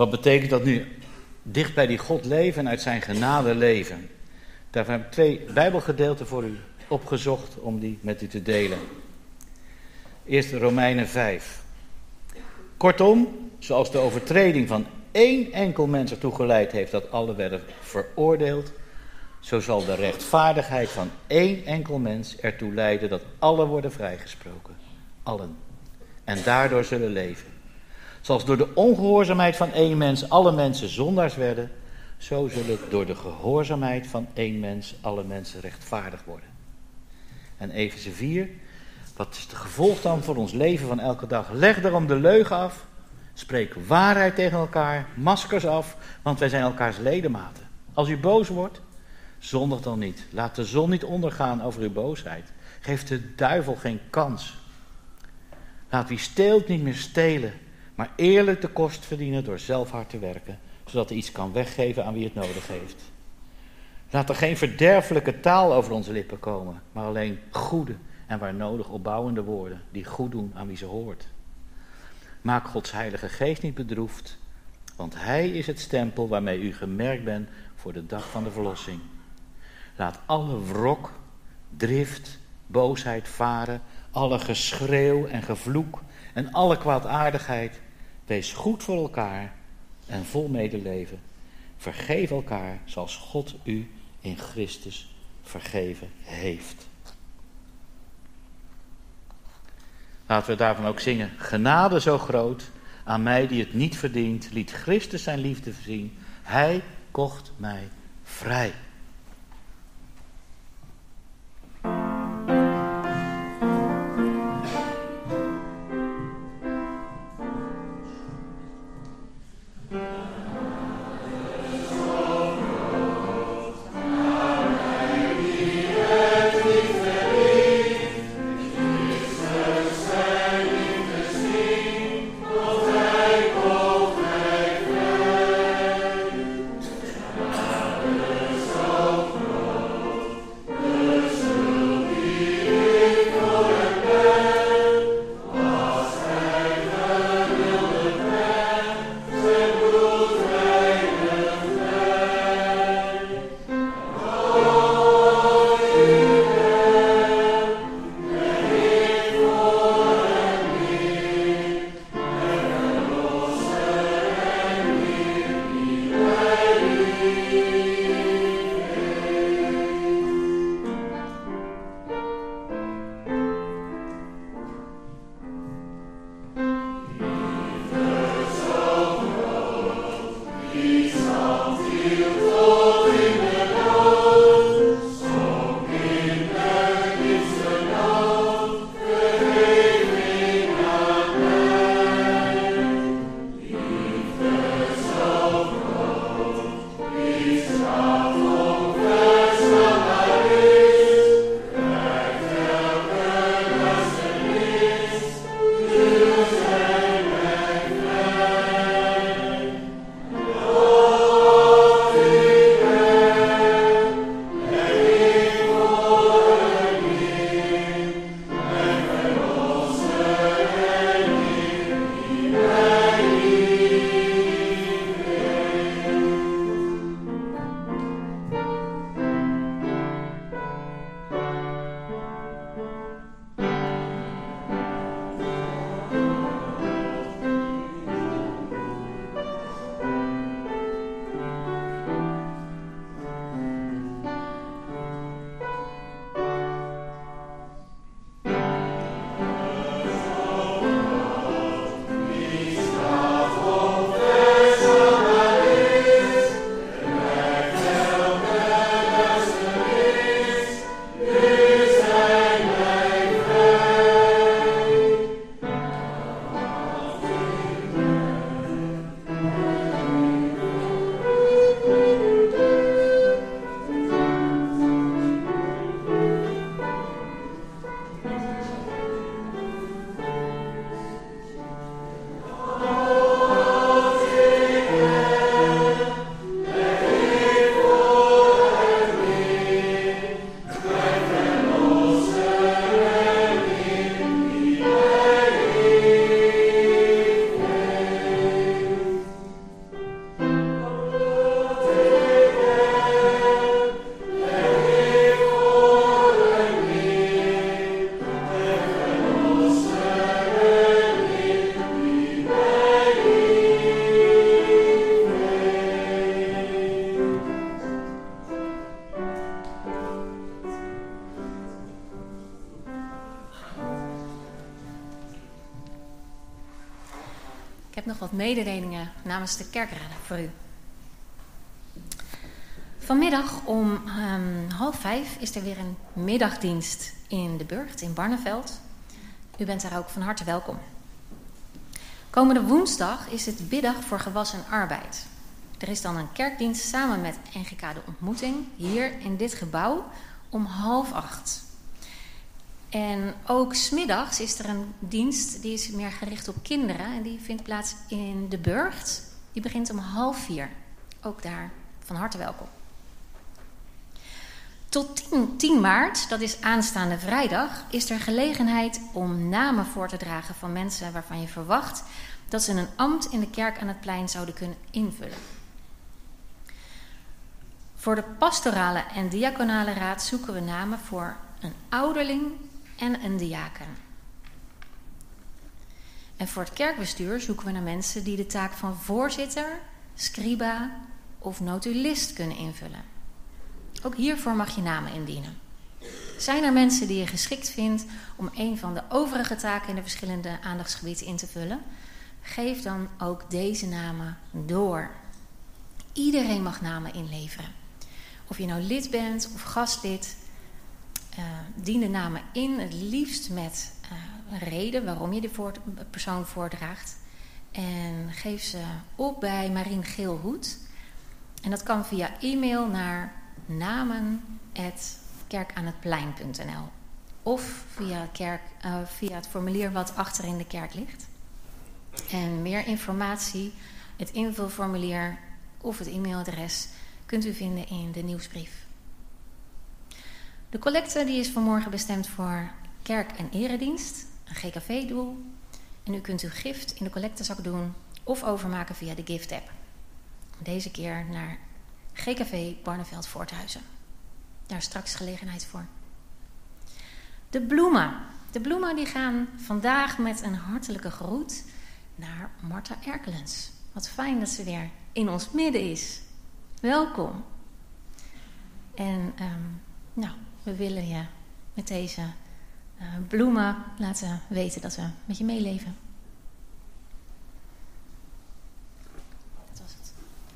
Wat betekent dat nu? Dicht bij die God leven en uit zijn genade leven. Daarvoor heb ik 2 Bijbelgedeelten voor u opgezocht om die met u te delen. Eerst Romeinen 5. Kortom, zoals de overtreding van 1 enkel mens ertoe geleid heeft dat alle werden veroordeeld, zo zal de rechtvaardigheid van 1 enkel mens ertoe leiden dat alle worden vrijgesproken. Allen. En daardoor zullen leven. Zoals door de ongehoorzaamheid van 1 mens alle mensen zondaars werden, zo zullen door de gehoorzaamheid van 1 mens alle mensen rechtvaardig worden. En Efeze 4, wat is het gevolg dan voor ons leven van elke dag? Leg daarom de leugen af, spreek waarheid tegen elkaar, maskers af, want wij zijn elkaars ledematen. Als u boos wordt, zondig dan niet. Laat de zon niet ondergaan over uw boosheid. Geef de duivel geen kans. Laat wie steelt niet meer stelen, maar eerlijk de kost verdienen door zelf hard te werken, zodat hij iets kan weggeven aan wie het nodig heeft. Laat er geen verderfelijke taal over onze lippen komen, maar alleen goede en waar nodig opbouwende woorden die goed doen aan wie ze hoort. Maak Gods heilige geest niet bedroefd, want hij is het stempel waarmee u gemerkt bent voor de dag van de verlossing. Laat alle wrok, drift, boosheid varen, alle geschreeuw en gevloek en alle kwaadaardigheid. Wees goed voor elkaar en vol medeleven. Vergeef elkaar zoals God u in Christus vergeven heeft. Laten we daarvan ook zingen. Genade zo groot, aan mij die het niet verdient, liet Christus zijn liefde zien. Hij kocht mij vrij. So heb nog wat mededelingen namens de kerkraden voor u. Vanmiddag om 4:30 is er weer een middagdienst in de Burgt in Barneveld. U bent daar ook van harte welkom. Komende woensdag is het biddag voor gewas en arbeid. Er is dan een kerkdienst samen met NGK De Ontmoeting hier in dit gebouw om 7:30. En ook 's middags is er een dienst die is meer gericht op kinderen en die vindt plaats in de Burgt. Die begint om 3:30. Ook daar van harte welkom. Tot 10 maart, dat is aanstaande vrijdag, is er gelegenheid om namen voor te dragen van mensen waarvan je verwacht dat ze een ambt in de kerk aan het plein zouden kunnen invullen. Voor de pastorale en diaconale raad zoeken we namen voor een ouderling en een diaken. En voor het kerkbestuur zoeken we naar mensen die de taak van voorzitter, scriba of notulist kunnen invullen. Ook hiervoor mag je namen indienen. Zijn er mensen die je geschikt vindt om een van de overige taken in de verschillende aandachtsgebieden in te vullen? Geef dan ook deze namen door. Iedereen mag namen inleveren. Of je nou lid bent of gastlid, dien de namen in, het liefst met een reden waarom je de persoon voordraagt. En geef ze op bij Marien Geelhoed. En dat kan via e-mail naar namen@kerkaanhetplein.nl of via het formulier wat achter in de kerk ligt. En meer informatie, het invulformulier of het e-mailadres kunt u vinden in de nieuwsbrief. De collecte die is vanmorgen bestemd voor kerk- en eredienst, een GKV-doel. En u kunt uw gift in de collectezak doen of overmaken via de gift-app. Deze keer naar GKV Barneveld Voorthuizen. Daar is straks gelegenheid voor. De bloemen. De bloemen die gaan vandaag met een hartelijke groet naar Marta Erkelens. Wat fijn dat ze weer in ons midden is. Welkom. En we willen je met deze bloemen laten weten dat we met je meeleven. Dat was het.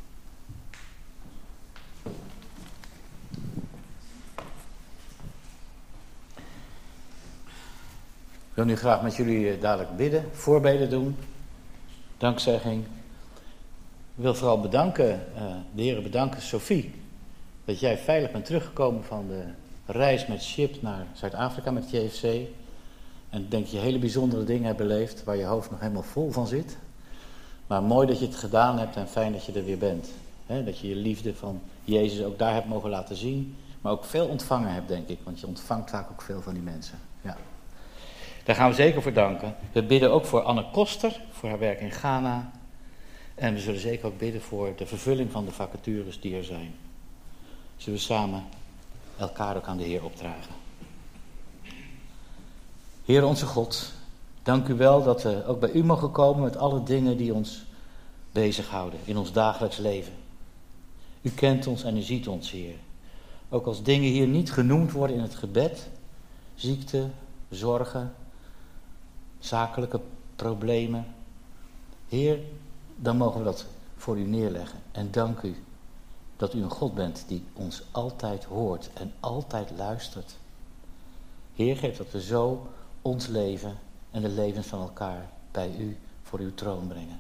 Ik wil nu graag met jullie dadelijk bidden, voorbeden doen, dankzegging. Ik wil vooral bedanken, de heren bedanken, Sophie, dat jij veilig bent teruggekomen van de reis met Ship naar Zuid-Afrika met het JFC. En ik denk dat je hele bijzondere dingen hebt beleefd waar je hoofd nog helemaal vol van zit. Maar mooi dat je het gedaan hebt en fijn dat je er weer bent. Dat je je liefde van Jezus ook daar hebt mogen laten zien. Maar ook veel ontvangen hebt, denk ik, want je ontvangt vaak ook veel van die mensen. Ja. Daar gaan we zeker voor danken. We bidden ook voor Anne Koster, voor haar werk in Ghana. En we zullen zeker ook bidden voor de vervulling van de vacatures die er zijn. Zullen we samen elkaar ook aan de Heer opdragen. Heer onze God, dank u wel dat we ook bij u mogen komen met alle dingen die ons bezighouden in ons dagelijks leven. U kent ons en u ziet ons, Heer. Ook als dingen hier niet genoemd worden in het gebed, ziekte, zorgen, zakelijke problemen. Heer, dan mogen we dat voor u neerleggen. En dank u dat u een God bent die ons altijd hoort en altijd luistert. Heer, geef dat we zo ons leven en de levens van elkaar bij u voor uw troon brengen.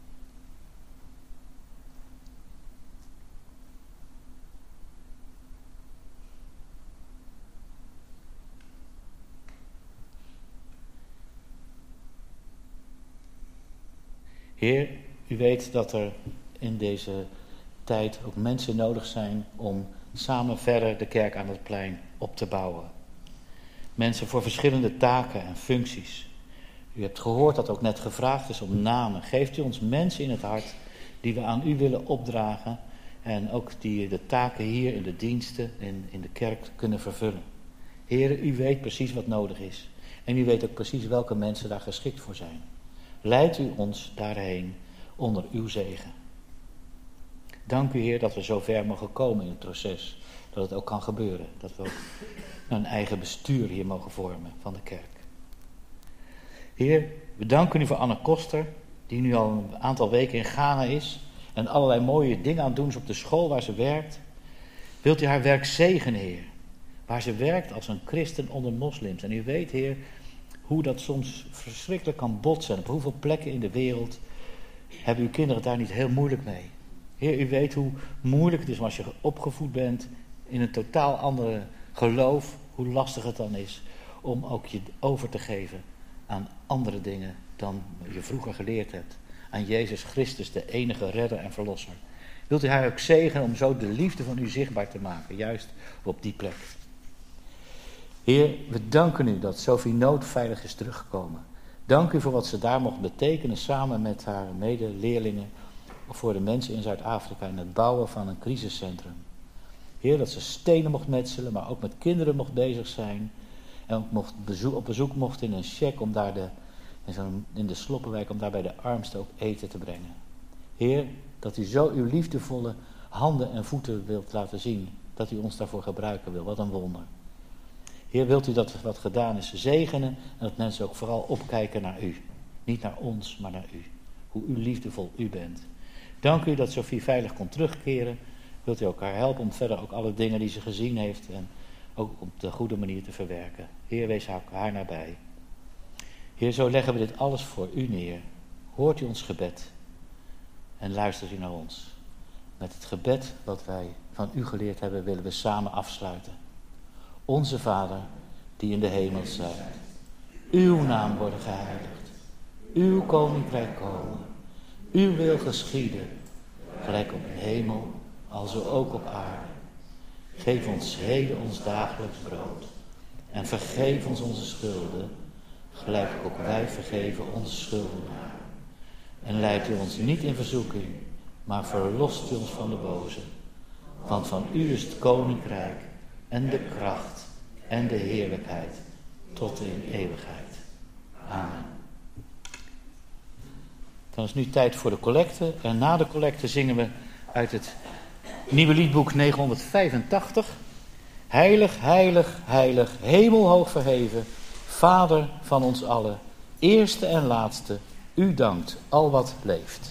Heer, u weet dat er in deze tijd ook mensen nodig zijn om samen verder de kerk aan het plein op te bouwen. Mensen voor verschillende taken en functies. U hebt gehoord dat ook net gevraagd is om namen. Geeft u ons mensen in het hart die we aan u willen opdragen en ook die de taken hier in de diensten in de kerk kunnen vervullen. Heer, u weet precies wat nodig is. En u weet ook precies welke mensen daar geschikt voor zijn. Leid u ons daarheen onder uw zegen. Dank u, Heer, dat we zo ver mogen komen in het proces. Dat het ook kan gebeuren. Dat we ook een eigen bestuur hier mogen vormen van de kerk. Heer, we danken u voor Anne Koster. die nu al een aantal weken in Ghana is en allerlei mooie dingen aan het doen is op de school waar ze werkt. Wilt u haar werk zegenen, Heer, waar ze werkt als een christen onder moslims. En u weet, Heer, hoe dat soms verschrikkelijk kan botsen. Op hoeveel plekken in de wereld hebben uw kinderen het daar niet heel moeilijk mee. Heer, u weet hoe moeilijk het is als je opgevoed bent in een totaal andere geloof, hoe lastig het dan is om ook je over te geven aan andere dingen dan je vroeger geleerd hebt. Aan Jezus Christus, de enige redder en verlosser. Wilt u haar ook zegenen om zo de liefde van u zichtbaar te maken, juist op die plek. Heer, we danken u dat Sophie Noot veilig is teruggekomen. Dank u voor wat ze daar mocht betekenen samen met haar medeleerlingen voor de mensen in Zuid-Afrika in het bouwen van een crisiscentrum. Heer, dat ze stenen mocht metselen, maar ook met kinderen mocht bezig zijn. En ook op bezoek mocht in een shack om daar in de Sloppenwijk om daar bij de armsten ook eten te brengen. Heer, dat u zo uw liefdevolle handen en voeten wilt laten zien. Dat u ons daarvoor gebruiken wil. Wat een wonder. Heer, wilt u dat wat gedaan is zegenen en dat mensen ook vooral opkijken naar u. Niet naar ons, maar naar u. Hoe u liefdevol u bent. Dank u dat Sophie veilig kon terugkeren. Wilt u elkaar helpen om verder ook alle dingen die ze gezien heeft en ook op de goede manier te verwerken. Heer, wees haar nabij. Heer, zo leggen we dit alles voor u neer. Hoort u ons gebed en luistert u naar ons. Met het gebed wat wij van u geleerd hebben, willen we samen afsluiten. Onze Vader, die in de hemel zijt. Uw naam worden geheiligd. Uw koninkrijk komen. Uw wil geschieden. Gelijk op de hemel, alzo ook op aarde. Geef ons heden ons dagelijks brood. En vergeef ons onze schulden. Gelijk ook wij vergeven onze schuldenaren. En leidt u ons niet in verzoeking, maar verlost u ons van de boze. Want van u is het koninkrijk en de kracht en de heerlijkheid tot in eeuwigheid. Amen. Dan is nu tijd voor de collecte. En na de collecte zingen we uit het nieuwe liedboek 985. Heilig, heilig, heilig, hemelhoog verheven, Vader van ons allen, eerste en laatste, u dankt al wat leeft.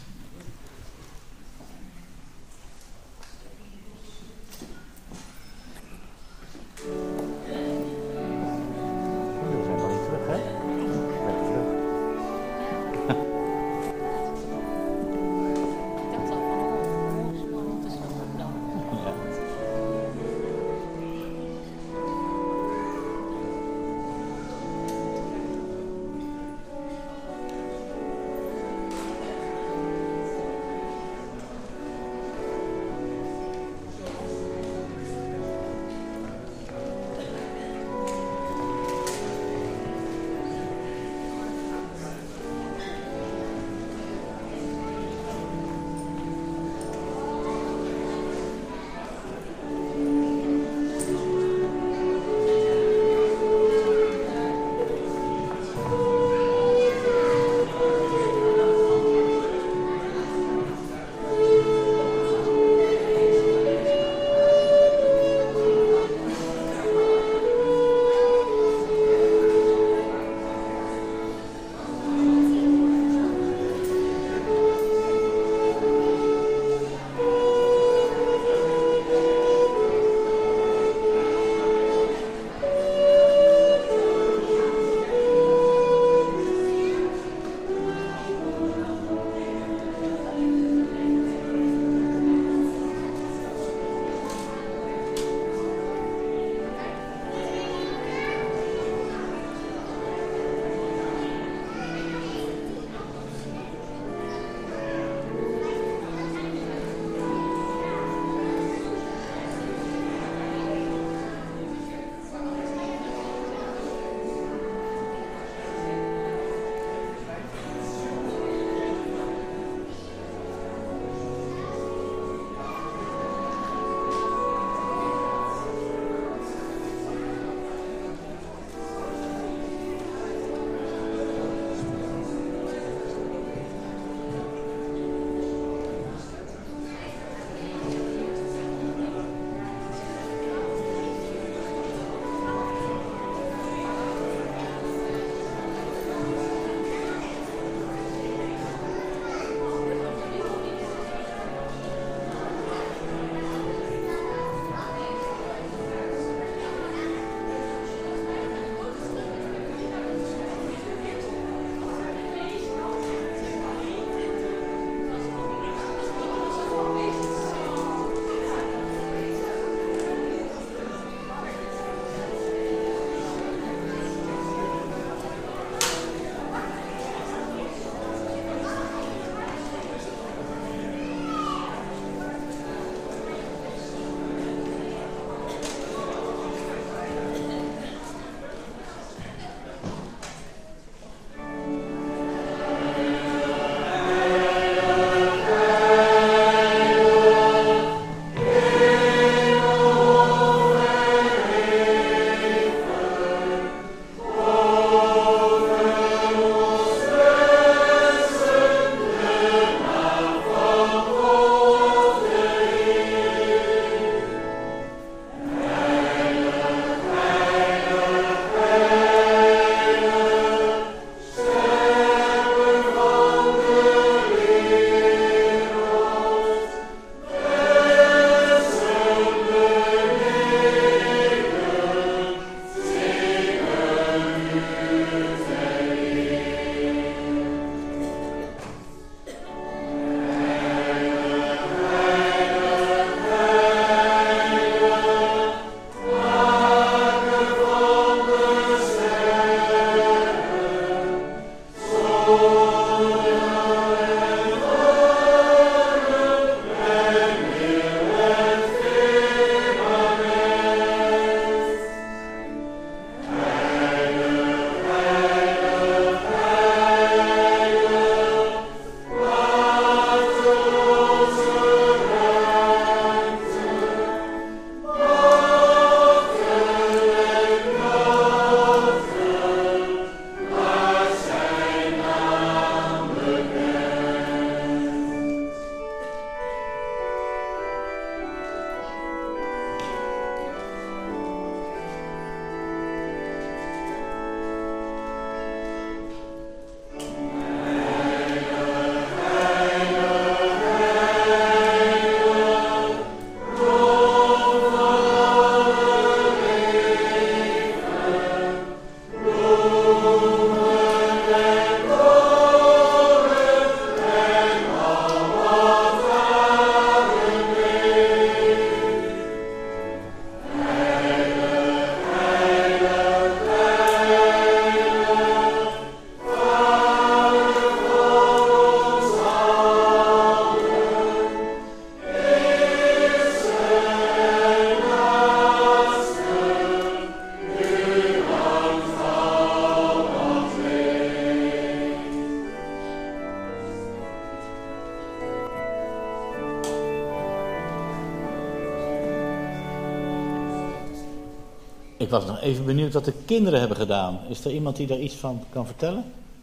Ik was nog even benieuwd wat de kinderen hebben gedaan. Is er iemand die daar iets van kan vertellen?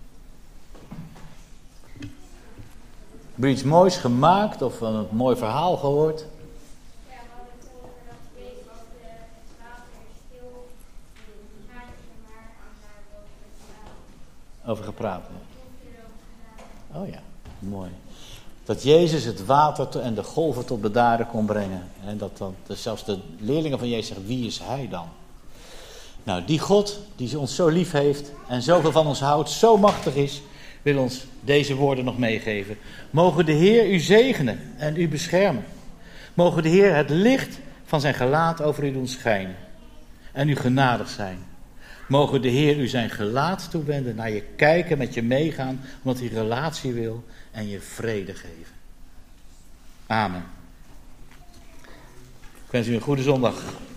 Heb je iets moois gemaakt of een mooi verhaal gehoord? Ja, we hadden het over dat Jezus het water stil gaatje gemaakt en daar Over gepraat. Ja. Oh ja, mooi. Dat Jezus het water en de golven tot bedaren kon brengen. En dat dan zelfs de leerlingen van Jezus zeggen, wie is hij dan? Nou, die God die ons zo lief heeft en zoveel van ons houdt, zo machtig is, wil ons deze woorden nog meegeven. Mogen de Heer u zegenen en u beschermen. Mogen de Heer het licht van zijn gelaat over u doen schijnen en u genadig zijn. Mogen de Heer u zijn gelaat toewenden, naar je kijken, met je meegaan, omdat hij relatie wil en je vrede geven. Amen. Ik wens u een goede zondag.